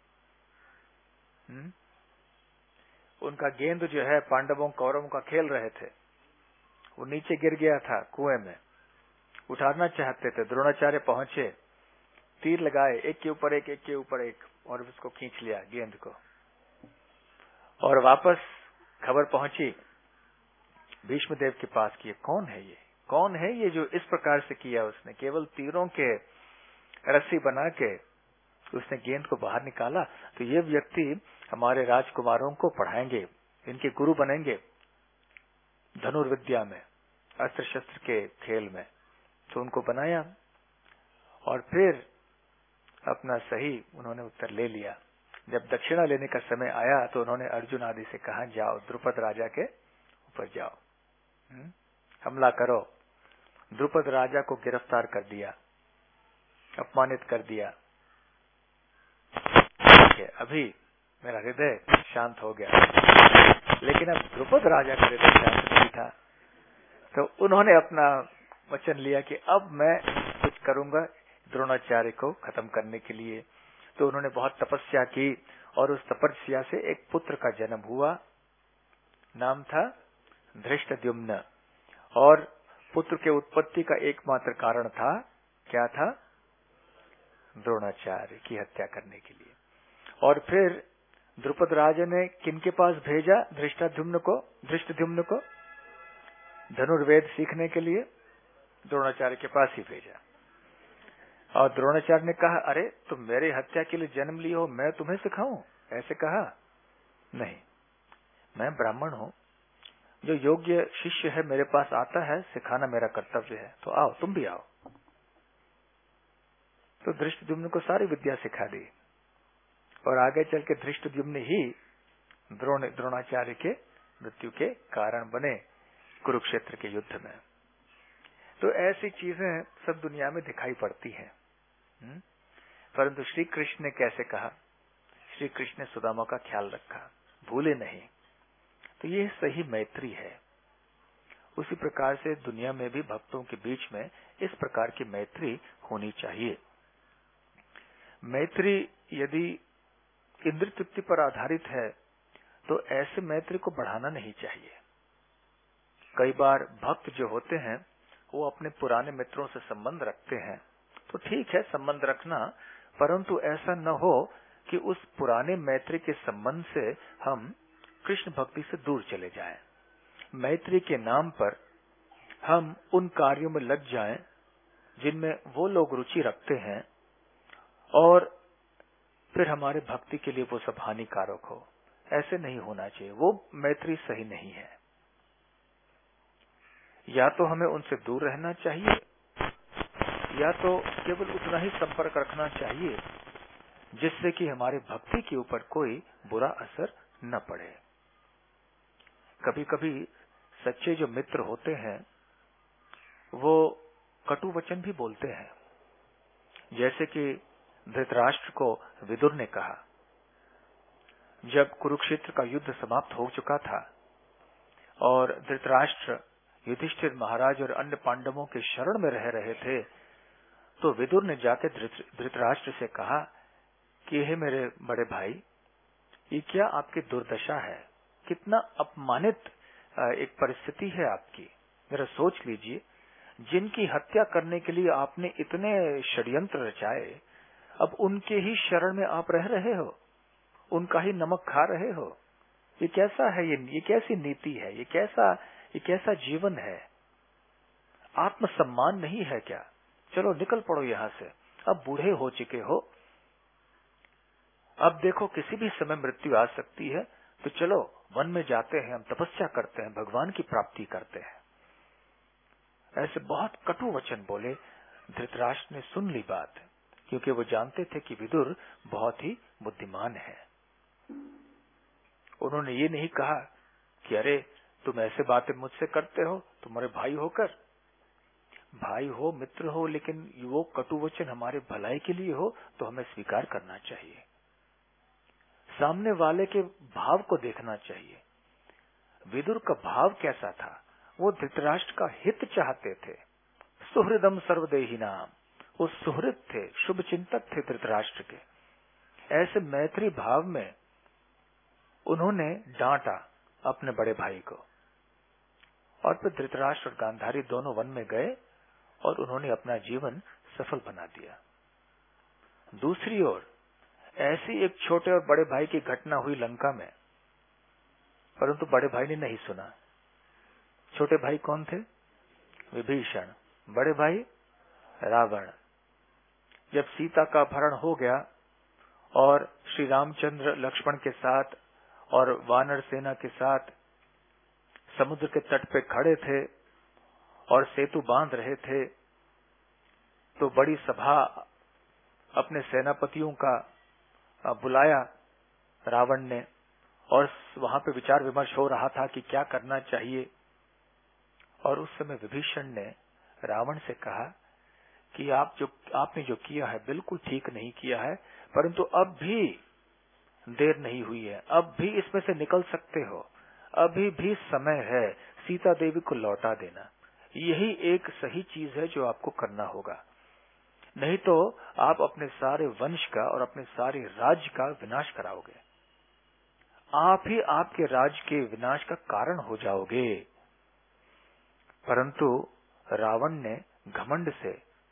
उनका गेंद जो है, पांडवों कौरवों का खेल रहे थे, वो नीचे गिर गया था कुएं में। उठाना चाहते थे, द्रोणाचार्य पहुंचे, तीर लगाए, एक के ऊपर एक, एक के ऊपर एक, और उसको खींच लिया गेंद को। और वापस खबर पहुंची भीष्म देव के पास कि कौन है ये जो इस प्रकार से किया उसने। केवल तीरों के रस्सी बना के उसने गेंद को बाहर निकाला। तो ये व्यक्ति हमारे राजकुमारों को पढ़ाएंगे, इनके गुरु बनेंगे धनुर्विद्या में, अस्त्र शस्त्र के खेल में। तो उनको बनाया और फिर अपना सही उन्होंने उत्तर ले लिया। जब दक्षिणा लेने का समय आया तो उन्होंने अर्जुन आदि से कहा, जाओ द्रुपद राजा के ऊपर जाओ, हमला करो। द्रुपद राजा को गिरफ्तार कर दिया, अपमानित कर दिया। अभी मेरा हृदय शांत हो गया, लेकिन अब द्रुपद राजा का हृदय शांत नहीं था। तो उन्होंने अपना वचन लिया कि अब मैं कुछ करूंगा द्रोणाचार्य को खत्म करने के लिए। तो उन्होंने बहुत तपस्या की और उस तपस्या से एक पुत्र का जन्म हुआ। नाम था धृष्टद्युम्न। और पुत्र के उत्पत्ति का एकमात्र कारण था, क्या था? द्रोणाचार्य की हत्या करने के लिए। और फिर द्रुपद राजा ने किनके पास भेजा धृष्टद्युम्न को? धनुर्वेद सीखने के लिए द्रोणाचार्य के पास ही भेजा। और द्रोणाचार्य ने कहा, अरे तुम मेरे हत्या के लिए जन्म लिए हो, मैं तुम्हें सिखाऊं? ऐसे कहा नहीं, मैं ब्राह्मण हूं, जो योग्य शिष्य है मेरे पास आता है, सिखाना मेरा कर्तव्य है, तो आओ, तुम भी आओ। तो धृष्टद्युम्न को सारी विद्या सिखा दी और आगे चल के धृष्टद्युम्न ही द्रोणाचार्य के मृत्यु के कारण बने कुरुक्षेत्र के युद्ध में। तो ऐसी चीजें सब दुनिया में दिखाई पड़ती हैं। परंतु श्री कृष्ण ने कैसे कहा? श्री कृष्ण ने सुदामा का ख्याल रखा, भूले नहीं। तो ये सही मैत्री है। उसी प्रकार से दुनिया में भी भक्तों के बीच में इस प्रकार की मैत्री होनी चाहिए। मैत्री यदि इंद्रिय तृप्ति पर आधारित है तो ऐसे मैत्री को बढ़ाना नहीं चाहिए। कई बार भक्त जो होते हैं वो अपने पुराने मित्रों से संबंध रखते हैं, तो ठीक है संबंध रखना, परंतु ऐसा न हो कि उस पुराने मैत्री के संबंध से हम कृष्ण भक्ति से दूर चले जाएं। मैत्री के नाम पर हम उन कार्यों में लग जाएं जिनमें वो लोग रुचि रखते हैं, और फिर हमारे भक्ति के लिए वो सब हानिकारक हो। ऐसे नहीं होना चाहिए, वो मैत्री सही नहीं है। या तो हमें उनसे दूर रहना चाहिए या तो केवल उतना ही संपर्क रखना चाहिए जिससे कि हमारे भक्ति के ऊपर कोई बुरा असर न पड़े। कभी कभी सच्चे जो मित्र होते हैं वो कटु वचन भी बोलते हैं, जैसे कि धृतराष्ट्र को विदुर ने कहा जब कुरुक्षेत्र का युद्ध समाप्त हो चुका था और धृतराष्ट्र युधिष्ठिर महाराज और अन्य पांडवों के शरण में रह रहे थे, तो विदुर ने जाके धृतराष्ट्र से कहा कि हे मेरे बड़े भाई, ये क्या आपकी दुर्दशा है, कितना अपमानित एक परिस्थिति है आपकी। जरा सोच लीजिए, जिनकी हत्या करने के लिए आपने इतने षड्यंत्र रचाए, अब उनके ही शरण में आप रह रहे हो, उनका ही नमक खा रहे हो। ये कैसा है, ये कैसी नीति है, ये कैसा जीवन है। आत्मसम्मान नहीं है क्या? चलो निकल पड़ो यहां से, अब बूढ़े हो चुके हो, अब देखो किसी भी समय मृत्यु आ सकती है, तो चलो वन में जाते हैं, हम तपस्या करते हैं, भगवान की प्राप्ति करते हैं। ऐसे बहुत कटु वचन बोले। धृतराष्ट्र ने सुन ली बात, क्योंकि वो जानते थे कि विदुर बहुत ही बुद्धिमान है। उन्होंने ये नहीं कहा कि अरे तुम ऐसे बातें मुझसे करते हो, तुम्हारे भाई होकर, भाई हो मित्र हो, लेकिन वो कटु वचन हमारे भलाई के लिए हो तो हमें स्वीकार करना चाहिए। सामने वाले के भाव को देखना चाहिए। विदुर का भाव कैसा था? वो धृतराष्ट्र का हित चाहते थे। सुहृदम सर्वदेही नाम, वो सुहृद थे, शुभ चिंतक थे धृतराष्ट्र के। ऐसे मैत्री भाव में उन्होंने डांटा अपने बड़े भाई को, और फिर धृतराष्ट्र और गांधारी दोनों वन में गए और उन्होंने अपना जीवन सफल बना दिया। दूसरी ओर ऐसी एक छोटे और बड़े भाई की घटना हुई लंका में, परंतु बड़े भाई ने नहीं सुना। छोटे भाई कौन थे? विभीषण। बड़े भाई रावण। जब सीता का अपहरण हो गया और श्री रामचंद्र लक्ष्मण के साथ और वानर सेना के साथ समुद्र के तट पे खड़े थे और सेतु बांध रहे थे, तो बड़ी सभा अपने सेनापतियों का बुलाया रावण ने, और वहां पे विचार विमर्श हो रहा था कि क्या करना चाहिए। और उस समय विभीषण ने रावण से कहा कि आपने जो किया है बिल्कुल ठीक नहीं किया है, परंतु अब भी देर नहीं हुई है, अब भी इसमें से निकल सकते हो, अभी भी समय है, सीता देवी को लौटा देना। यही एक सही चीज है जो आपको करना होगा, नहीं तो आप अपने सारे वंश का और अपने सारे राज्य का विनाश कराओगे। आप ही आपके राज्य के विनाश का कारण हो जाओगे। परंतु रावण ने घमंड से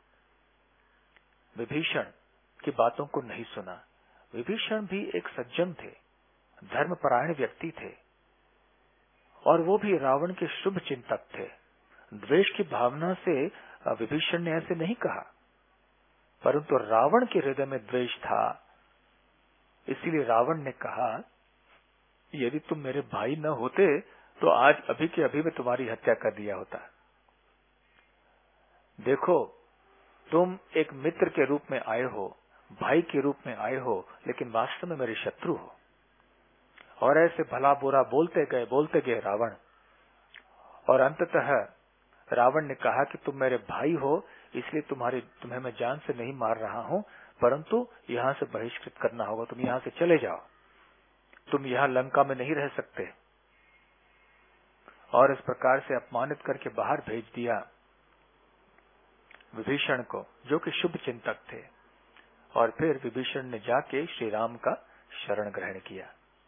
विभीषण की बातों को नहीं सुना। विभीषण भी एक सज्जन थे, धर्मपरायण व्यक्ति थे, और वो भी रावण के शुभ चिंतक थे। द्वेष की भावना से विभीषण ने ऐसे नहीं कहा, परंतु रावण के हृदय में द्वेष था। इसीलिए रावण ने कहा, यदि तुम मेरे भाई न होते तो आज अभी के अभी मैं तुम्हारी हत्या कर दिया होता। देखो, तुम एक मित्र के रूप में आए हो, भाई के रूप में आए हो, लेकिन वास्तव में मेरे शत्रु हो। और ऐसे भला बुरा बोलते गए रावण, और अंततः रावण ने कहा कि तुम मेरे भाई हो, इसलिए तुम्हें मैं जान से नहीं मार रहा हूं, परंतु यहां से बहिष्कृत करना होगा, तुम यहां से चले जाओ, तुम यहां लंका में नहीं रह सकते। और इस प्रकार से अपमानित करके बाहर भेज दिया विभीषण को, जो कि शुभ चिंतक थे। और फिर विभीषण ने जाके श्री राम का शरण ग्रहण किया।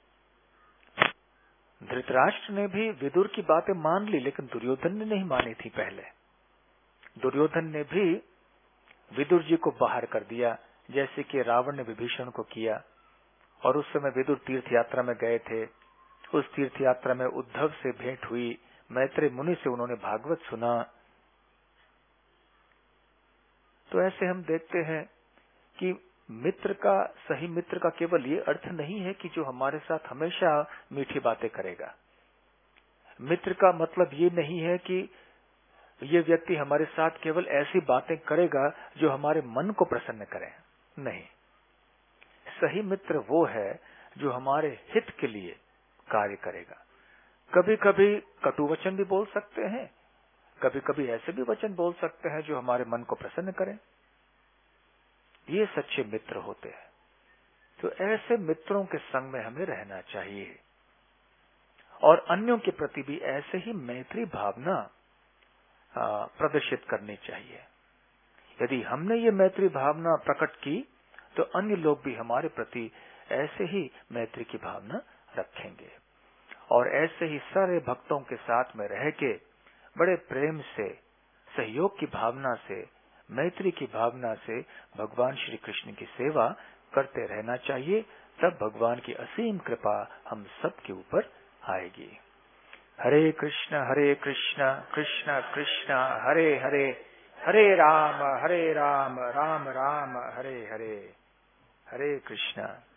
धृतराष्ट्र ने भी विदुर की बातें मान ली, लेकिन दुर्योधन ने नहीं मानी थी। पहले दुर्योधन ने भी विदुर जी को बाहर कर दिया, जैसे कि रावण ने विभीषण को किया। और उस समय विदुर तीर्थ यात्रा में गए थे। उस तीर्थ यात्रा में उद्धव से भेंट हुई, मैत्रेय मुनि से उन्होंने भागवत सुना। तो ऐसे हम देखते हैं कि मित्र का, सही मित्र का केवल ये अर्थ नहीं है कि जो हमारे साथ हमेशा मीठी बातें करेगा। मित्र का मतलब ये नहीं है कि ये व्यक्ति हमारे साथ केवल ऐसी बातें करेगा जो हमारे मन को प्रसन्न करे। नहीं, सही मित्र वो है जो हमारे हित के लिए कार्य करेगा। कभी कभी कटु वचन भी बोल सकते हैं, कभी कभी ऐसे भी वचन बोल सकते हैं जो हमारे मन को प्रसन्न करें। ये सच्चे मित्र होते हैं। तो ऐसे मित्रों के संग में हमें रहना चाहिए और अन्यों के प्रति भी ऐसे ही मैत्री भावना प्रदर्शित करनी चाहिए। यदि हमने ये मैत्री भावना प्रकट की तो अन्य लोग भी हमारे प्रति ऐसे ही मैत्री की भावना रखेंगे और ऐसे ही सारे भक्तों के साथ में रह के बड़े प्रेम से, सहयोग की भावना से, मैत्री की भावना से भगवान श्री कृष्ण की सेवा करते रहना चाहिए। तब भगवान की असीम कृपा हम सब के ऊपर आएगी। हरे कृष्ण कृष्ण कृष्ण हरे हरे, हरे राम राम राम हरे हरे, हरे कृष्ण।